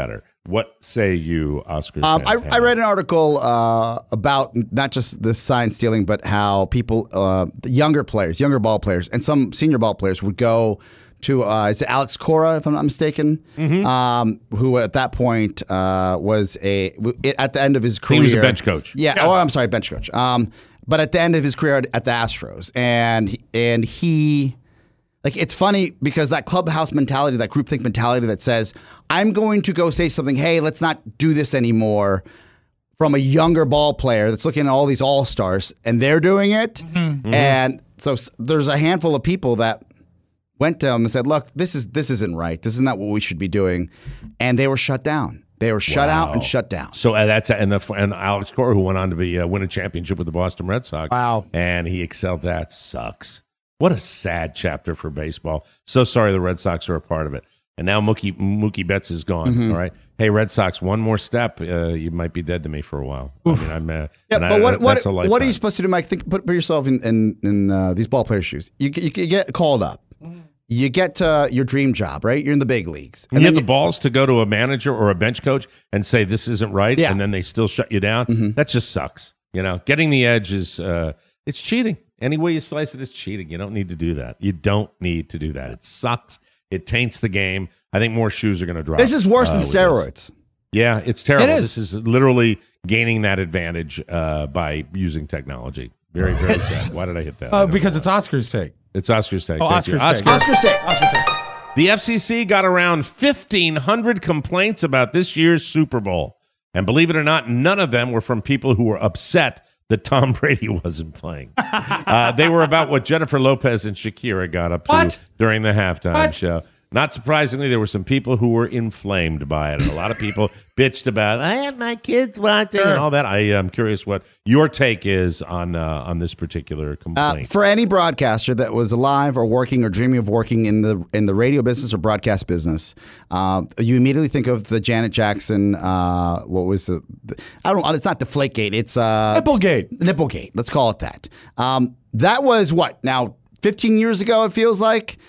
What say you, Oscar? Um, I, Santana? I read an article uh, about not just the sign stealing, but how people, uh, the younger players, younger ball players, and some senior ball players would go to, uh, is it Alex Cora, if I'm not mistaken, Mhm. um, who at that point uh, was a, at the end of his career. He was a bench coach. Yeah, Yeah. oh, I'm sorry, bench coach. Um, but at the end of his career at the Astros. And, and he... Like, it's funny because that clubhouse mentality, that groupthink mentality that says, I'm going to go say something, hey, let's not do this anymore, from a younger ball player that's looking at all these all-stars, and they're doing it. Mm-hmm. And so s- there's a handful of people that went to him and said, look, this is this isn't right. This is not what we should be doing. And they were shut down. They were shut out and Wow. shut down. So uh, that's and the and Alex Cora, who went on to be uh, win a championship with the Boston Red Sox. Wow. And he excelled. That sucks. What a sad chapter for baseball. So sorry the Red Sox are a part of it. And now Mookie Mookie Betts is gone. Mhm. All right. Hey, Red Sox, one more step, uh, you might be dead to me for a while. I mean, I'm, uh, Yeah, and but I- what what, that's a what are lifetime. you supposed to do, Mike? Think, put, put yourself in in, in uh, these ball players' shoes. You, you, you get called up. You get to your dream job, right? You're in the big leagues. And you have the balls to go to a manager or a bench coach and say this isn't right, Yeah. and then they still shut you down. Mm-hmm. That just sucks. You know, getting the edge is uh, it's cheating. Any way you slice it is cheating. You don't need to do that. You don't need to do that. It sucks. It taints the game. I think more shoes are going to drop. This is worse uh, than with steroids. this. Yeah, it's terrible. It is. This is literally gaining that advantage uh, by using technology. Very, very sad. Why did I hit that? I Uh, don't because know. it's Oscar's take. It's Oscar's take. Oh, Thank you. Oscar's take. Oscar. Oscar State. Oscar's take. The F C C got around fifteen hundred complaints about this year's Super Bowl. And believe it or not, none of them were from people who were upset that Tom Brady wasn't playing. uh, they were about what Jennifer Lopez and Shakira got up to What? during the halftime What? show. Not surprisingly, there were some people who were inflamed by it. And a lot of people bitched about, I have my kids watching and all that. I am curious what your take is on uh, on this particular Uh, complaint. for any broadcaster that was alive or working or dreaming of working in the in the radio business or broadcast business, uh, you immediately think of the Janet Jackson. Uh, what was the, the? I don't. It's not Deflategate. It's uh, Nipplegate. Nipplegate. Let's call it that. Um, that was what now fifteen years ago. It feels like,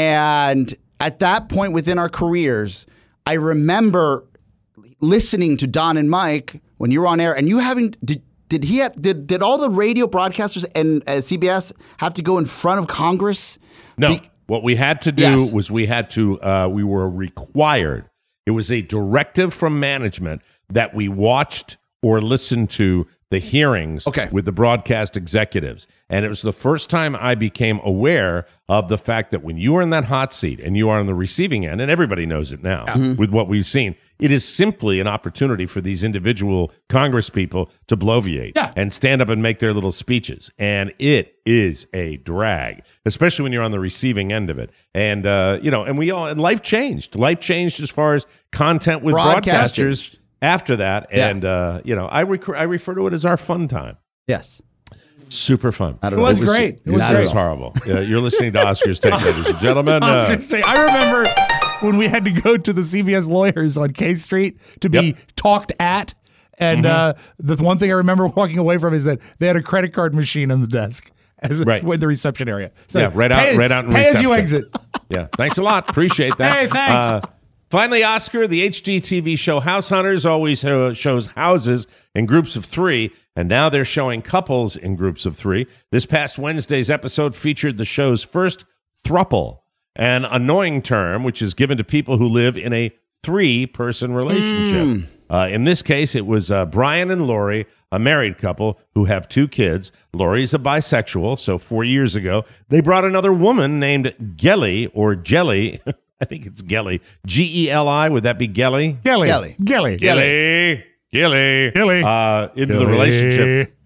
and at that point within our careers, I remember listening to Don and Mike when you were on air, and you having did. Did he have, did did all the radio broadcasters and uh, C B S have to go in front of Congress? No, what we had to do Yes. was we had to, uh, we were required. It was a directive from management that we watched or listened to the hearings Okay. with the broadcast executives. And it was the first time I became aware of the fact that when you are in that hot seat and you are on the receiving end, and everybody knows it now with what we've seen, it is simply an opportunity for these individual Congress people to bloviate Yeah. and stand up and make their little speeches. And it is a drag, especially when you're on the receiving end of it. And, uh, you know, and we all, and life changed. Life changed as far as content with Broadcast broadcasters changed. after that. Yeah. And, uh, you know, I, rec- I refer to it as our fun time. Yes. Super fun. I don't It know. was great. It was It great. was horrible. Uh, you're listening to Oscar's Take, ladies and gentlemen. Uh, Oscar's take. I remember when we had to go to the C B S lawyers on K Street to be Yep. talked at. And uh, the one thing I remember walking away from is that they had a credit card machine on the desk as Right. with the reception area. So yeah, right out, pay, right out in pay reception. as you exit. Yeah, thanks a lot. Appreciate that. Hey, thanks. Uh, finally, Oscar, the H G T V show House Hunters always uh, shows houses in groups of three, and now they're showing couples in groups of three. This past Wednesday's episode featured the show's first throuple, an annoying term which is given to people who live in a three-person relationship. Uh, in this case, it was uh, Brian and Lori, a married couple who have two kids. Lori's a bisexual, so four years ago, they brought another woman named Gelly, or Jelly. I think it's Gelly. G E L I, would that be Gelly? Gelly. Gelly. Gelly. Gelly. Gelly. Gelly. Uh, into the Gelly. relationship.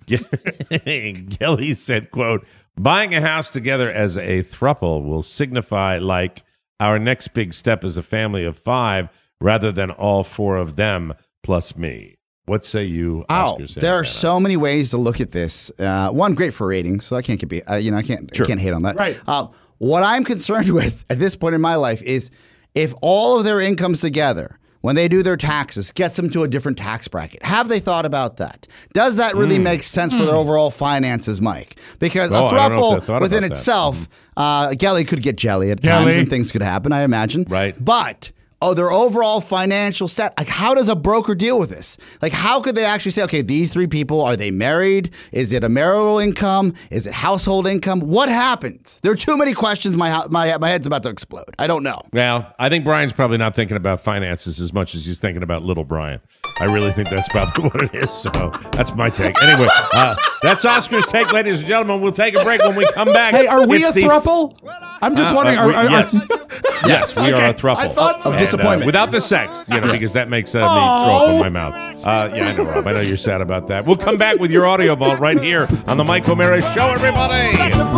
Gelly said, quote, buying a house together as a throuple will signify like our next big step as a family of five rather than all four of them plus me. What say you, Oh, Oscar? there are Santana? so many ways to look at this. Uh, one, great for ratings, so I can't be, uh, you know, I can't, Sure. I can't hate on that. Right. Uh, what I'm concerned with at this point in my life is if all of their incomes together, when they do their taxes, gets them to a different tax bracket. Have they thought about that? Does that really make sense for their overall finances, Mike? Because Hmm. Oh, a I don't know if they throuple thought within about that. itself, uh, Gelly could get jelly at Jelly. times, and things could happen. I imagine. Right. But oh, their overall financial stat. Like, how does a broker deal with this? Like, how could they actually say, okay, these three people, are they married? Is it a marital income? Is it household income? What happens? There are too many questions. My my my head's about to explode. I don't know. Well, I think Brian's probably not thinking about finances as much as he's thinking about little Brian. I really think that's probably what it is. So that's my take. Anyway, uh, that's Oscar's take, ladies and gentlemen. We'll take a break. When we come back. Hey, are we it's a the- throuple? I'm just Uh, wondering. uh, Are, we- are, are, yes, yes, we Okay, are a throuple. I thought so. Of And, uh, disappointment. without the sex, you know, because that makes uh, me Oh. throw up in my mouth. Uh, yeah, I know, Rob. I know you're sad about that. We'll come back with your audio vault right here on the Mike O'Mara Show, everybody.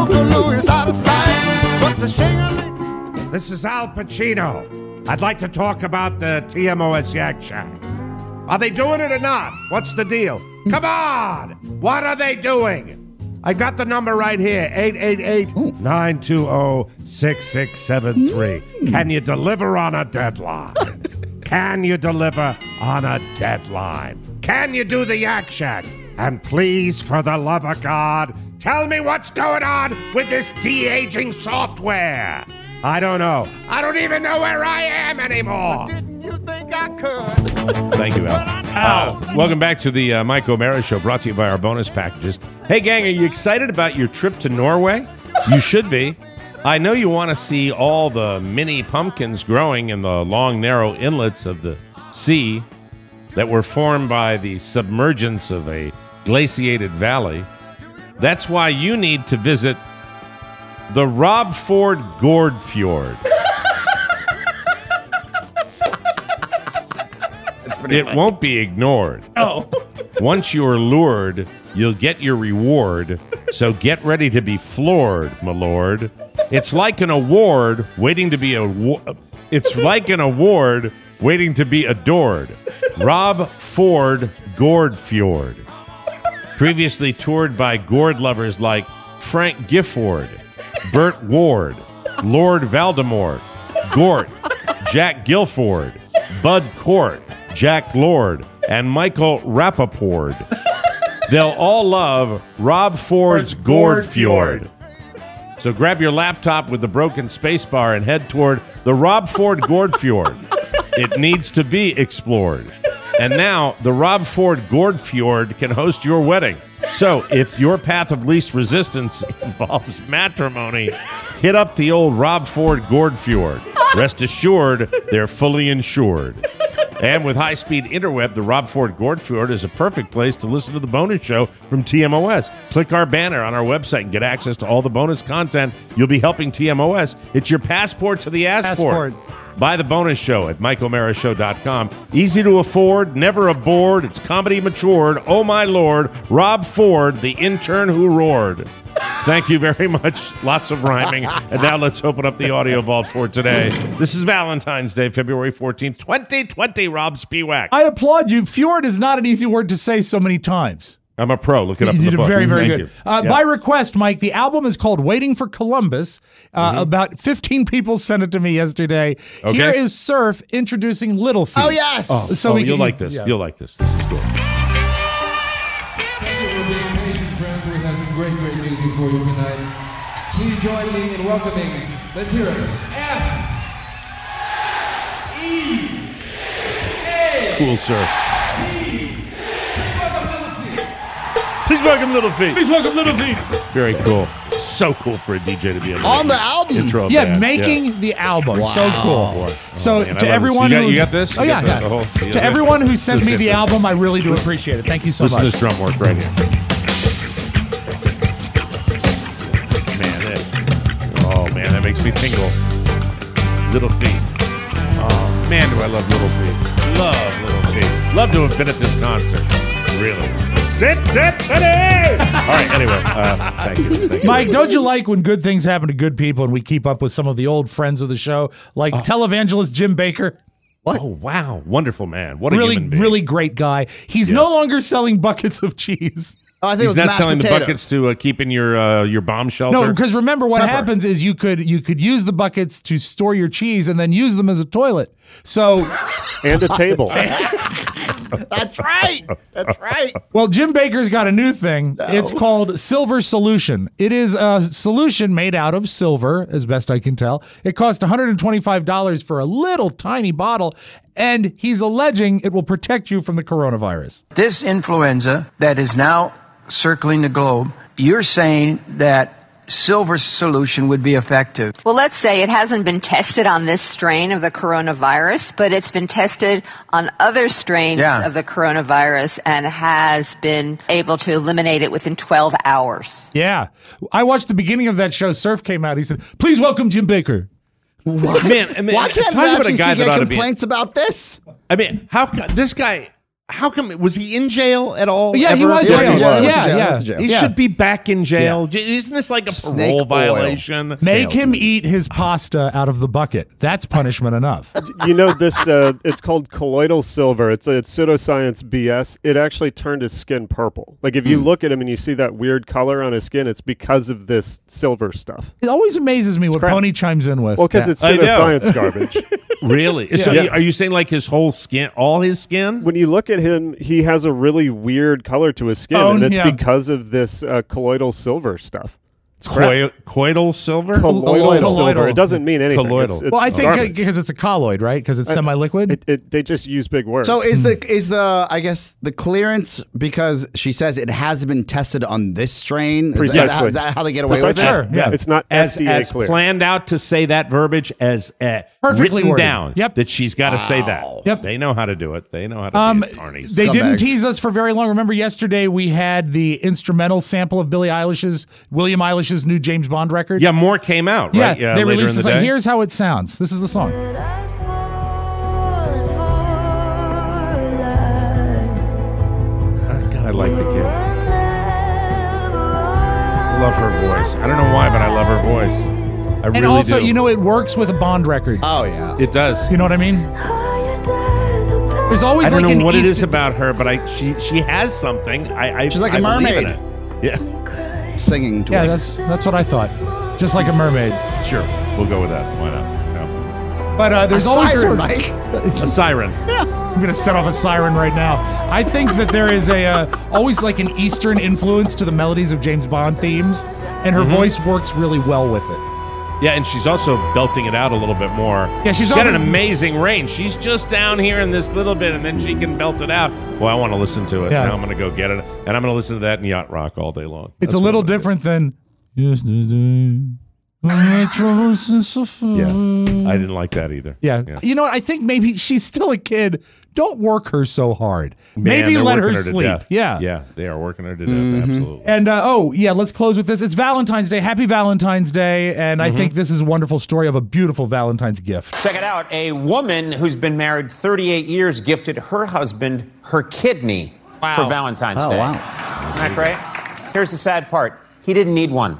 This is Al Pacino. I'd like to talk about the T M O S Yak Shack. Are they doing it or not? What's the deal? Come on! What are they doing? I got the number right here, eight eight eight, nine two zero, six six seven three. Can you deliver on a deadline? Can you deliver on a deadline? Can you do the Yak Shack? And please, for the love of God, tell me what's going on with this de-aging software. I don't know. I don't even know where I am anymore. You think I could? Thank you, Al. Uh, welcome back to the uh, Mike O'Mara Show, brought to you by our bonus packages. Hey, gang, are you excited about your trip to Norway? You should be. I know you want to see all the mini pumpkins growing in the long, narrow inlets of the sea that were formed by the submergence of a glaciated valley. That's why you need to visit the Rob Ford Gourd Fjord. It funny. won't be ignored. Oh. Once you're lured, you'll get your reward. So get ready to be floored, my lord. It's like an award waiting to be a. It's like an award waiting to be adored. Rob Ford Gourd Fjord. Previously toured by gourd lovers like Frank Gifford, Burt Ward, Lord Voldemort, Gort, Jack Guilford, Bud Cort, Jack Lord, and Michael Rappaport. They'll all love Rob Ford's Gourd Fjord. So grab your laptop with the broken spacebar and head toward the Rob Ford Gourd Fjord. It needs to be explored. And now, the Rob Ford Gourd Fjord can host your wedding. So, if your path of least resistance involves matrimony, hit up the old Rob Ford Gourd Fjord. Rest assured, they're fully insured. And with high-speed interweb, the Rob Ford Gourd Fjord is a perfect place to listen to the bonus show from T M O S. Click our banner on our website and get access to all the bonus content. You'll be helping T M O S. It's your passport to the assport. Buy the bonus show at Mike O'Mara Show dot com. Easy to afford, never a board. It's comedy matured. Oh, my Lord. Rob Ford, the intern who roared. Thank you very much. Lots of rhyming. And now let's open up the audio vault for today. This is Valentine's Day, February fourteenth, twenty twenty. Rob Spiewak. I applaud you. Fjord is not an easy word to say so many times. I'm a pro. Look it up You in the did book. very, very Thank good. you. Uh, Yeah. By request, Mike, the album is called Waiting for Columbus. Uh, Mm-hmm. About fifteen people sent it to me yesterday. Okay. Here is Surf introducing Little Feat. Oh, yes. Oh, So oh, we you'll can- like this. yeah. You'll like this. This is cool. Thank you for being patient, friends. We have some great, great music for you tonight. Please join me in welcoming, let's hear it, F E A Cool, sir. T. Please welcome Little Feat. Please welcome Little Feat. Very cool. So cool for a D J to be able to On make the album. Intro Yeah, band. making Yeah. the album. Wow. So cool. Boy. So Oh, man, I love to this. everyone You got- who you got this? Oh You yeah, got the- yeah. the whole- you To got everyone it? who sent Listen me the to- album, I really do appreciate it. Thank you so Listen to much. this drum work right here. Man, that, oh man, that makes me tingle. Little Feat. Oh man, do I love Little Feat. Love Little Feat. Love to have been at this concert. Really. Sit, sit, buddy! All right, anyway, uh, thank you. Thank you. Mike, don't you like when good things happen to good people and we keep up with some of the old friends of the show, like televangelist Jim Baker? What? Oh, wow. Wonderful man. What a really, human being. really great guy. He's Yes. no longer selling buckets of cheese. Oh, I think it He's was not mashed selling potatoes. the buckets to uh, keep in your uh, your bomb shelter. No, because remember what Pepper. happens is you could you could use the buckets to store your cheese and then use them as a toilet. So And a table. That's right. That's right. Well, Jim Bakker's got a new thing. No. It's called Silver Solution. It is a solution made out of silver, as best I can tell. It costs one hundred twenty-five dollars for a little tiny bottle, and he's alleging it will protect you from the coronavirus. This influenza that is now circling the globe, you're saying that silver solution would be effective. Well, let's say it hasn't been tested on this strain of the coronavirus, but it's been tested on other strains Yeah. of the coronavirus and has been able to eliminate it within twelve hours. Yeah. I watched the beginning of that show. Surf came out. He said, please welcome Jim Bakker. Why, Man, I mean, why can't talk the about a F C C guy that get ought to be- complaints about this? I mean, how co- this guy? How come was he in jail at all? Yeah, he ever? was Yeah, jail. he was. Yeah, He went to yeah, jail. He yeah. went to jail. He Yeah. should be back in jail. J- Isn't this like a Snake parole oil. violation? Make him Salesman. eat his pasta out of the bucket. That's punishment enough. You know this? Uh, it's called colloidal silver. It's it's pseudoscience B S. It actually turned his skin purple. Like if you Hmm. look at him and you see that weird color on his skin, it's because of this silver stuff. It always amazes me what crap. Pony chimes in with. Well, because it's I know. pseudoscience garbage. Really? So Yeah. you- are you saying like his whole skin, all his skin? When you look at him, he has a really weird color to his skin, Oh, and it's yeah. because of this uh, colloidal silver stuff. Coi- coital silver? Colloidal, Colloidal. silver. It doesn't mean anything. Colloidal. It's, it's well, I think garbage. because it's a colloid, right? Because it's semi-liquid. It, it, they just use big words. So is the is the I guess the clearance because she says it has been tested on this strain? Is that- Is that, Precisely. is that how they get away Precisely. with Sure, it? yeah. It's not as, F D A as clear. planned out to say that verbiage as uh, Perfectly written worded. down. Yep. That she's got to say that. Yep. They know how to do it. They know how to Um, be carnies. they didn't Scumbags. tease us for very long. Remember yesterday we had the instrumental sample of Billie Eilish's, William Eilish's new James Bond record? Yeah, more came out, Yeah, right? Yeah, they later released in this. the Like, day. here's how it sounds. This is the song. God, I like the kid. Love her voice. I don't know why, but I love her voice. I And really also, do. you know, it works with a Bond record. Oh yeah. it does. You know what I mean? There's always I don't like know an what it is Easter- about her, but I she she has something. I, I She's like a I believe in mermaid. it. Yeah, Singing Yeah, twice. that's that's what I thought. Just like a mermaid. sure. We'll go with that. Why not? No. But uh, there's a always siren, sort of- Mike. A siren. I'm going to set off a siren right now. I think that there is a uh, always like an Eastern influence to the melodies of James Bond themes, and her Mhm. voice works really well with it. Yeah, and she's also belting it out a little bit more. Yeah, she's got often- an amazing range. She's just down here in this little bit, and then she can belt it out. Well, I want to listen to it. Yeah. Now I'm going to go get it, and I'm going to listen to that in yacht rock all day long. It's That's a what little I'm gonna different than yesterday. My troubles since so far. do. Yeah, I didn't like that either. Yeah. You know what? I think maybe she's still a kid. Don't work her so hard. Man, maybe they're let her working to sleep. death. Yeah. yeah, they are working her to death. Mm-hmm. Absolutely. And uh, oh, yeah, let's close with this. It's Valentine's Day. Happy Valentine's Day. And I Mm-hmm. think this is a wonderful story of a beautiful Valentine's gift. Check it out. A woman who's been married thirty-eight years gifted her husband her kidney for Valentine's Oh, Day. wow. Isn't that great? Here's the sad part. He didn't need one.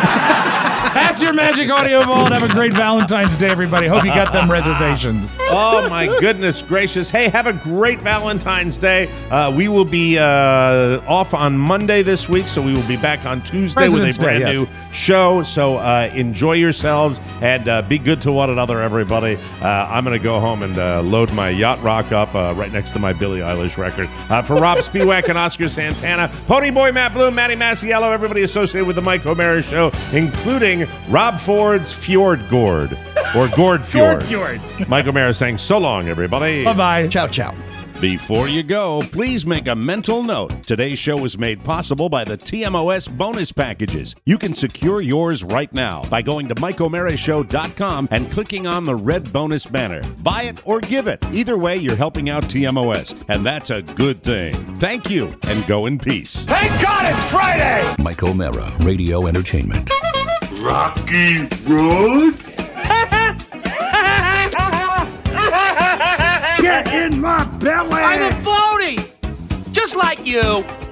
That's your Magic Audio Vault. Have a great Valentine's Day, everybody. Hope you got them reservations. Oh my goodness gracious! Hey, have a great Valentine's Day. Uh, we will be uh, off on Monday this week, so we will be back on Tuesday President's with a brand Day, new yes. show. So uh, enjoy yourselves and uh, be good to one another, everybody. Uh, I'm going to go home and uh, load my yacht rock up uh, right next to my Billie Eilish record. Uh, for Rob Spiewak and Oscar Santana, Pony Boy Matt Bloom, Matty Masiello, everybody associated with the Mike O'Mara Show, including Rob Ford's Fjord Gourd or Gourd Fjord. Fjord. Mike O'Mara saying so long, everybody. Bye-bye. Ciao, ciao. Before you go, please make a mental note. Today's show was made possible by the T M O S bonus packages. You can secure yours right now by going to Mike O'Mara Show dot com and clicking on the red bonus banner. Buy it or give it. Either way, you're helping out T M O S, and that's a good thing. Thank you, and go in peace. Thank God it's Friday! Mike O'Mara, Radio Entertainment. Rocky Road? Get in my belly! I'm a phony! Just like you!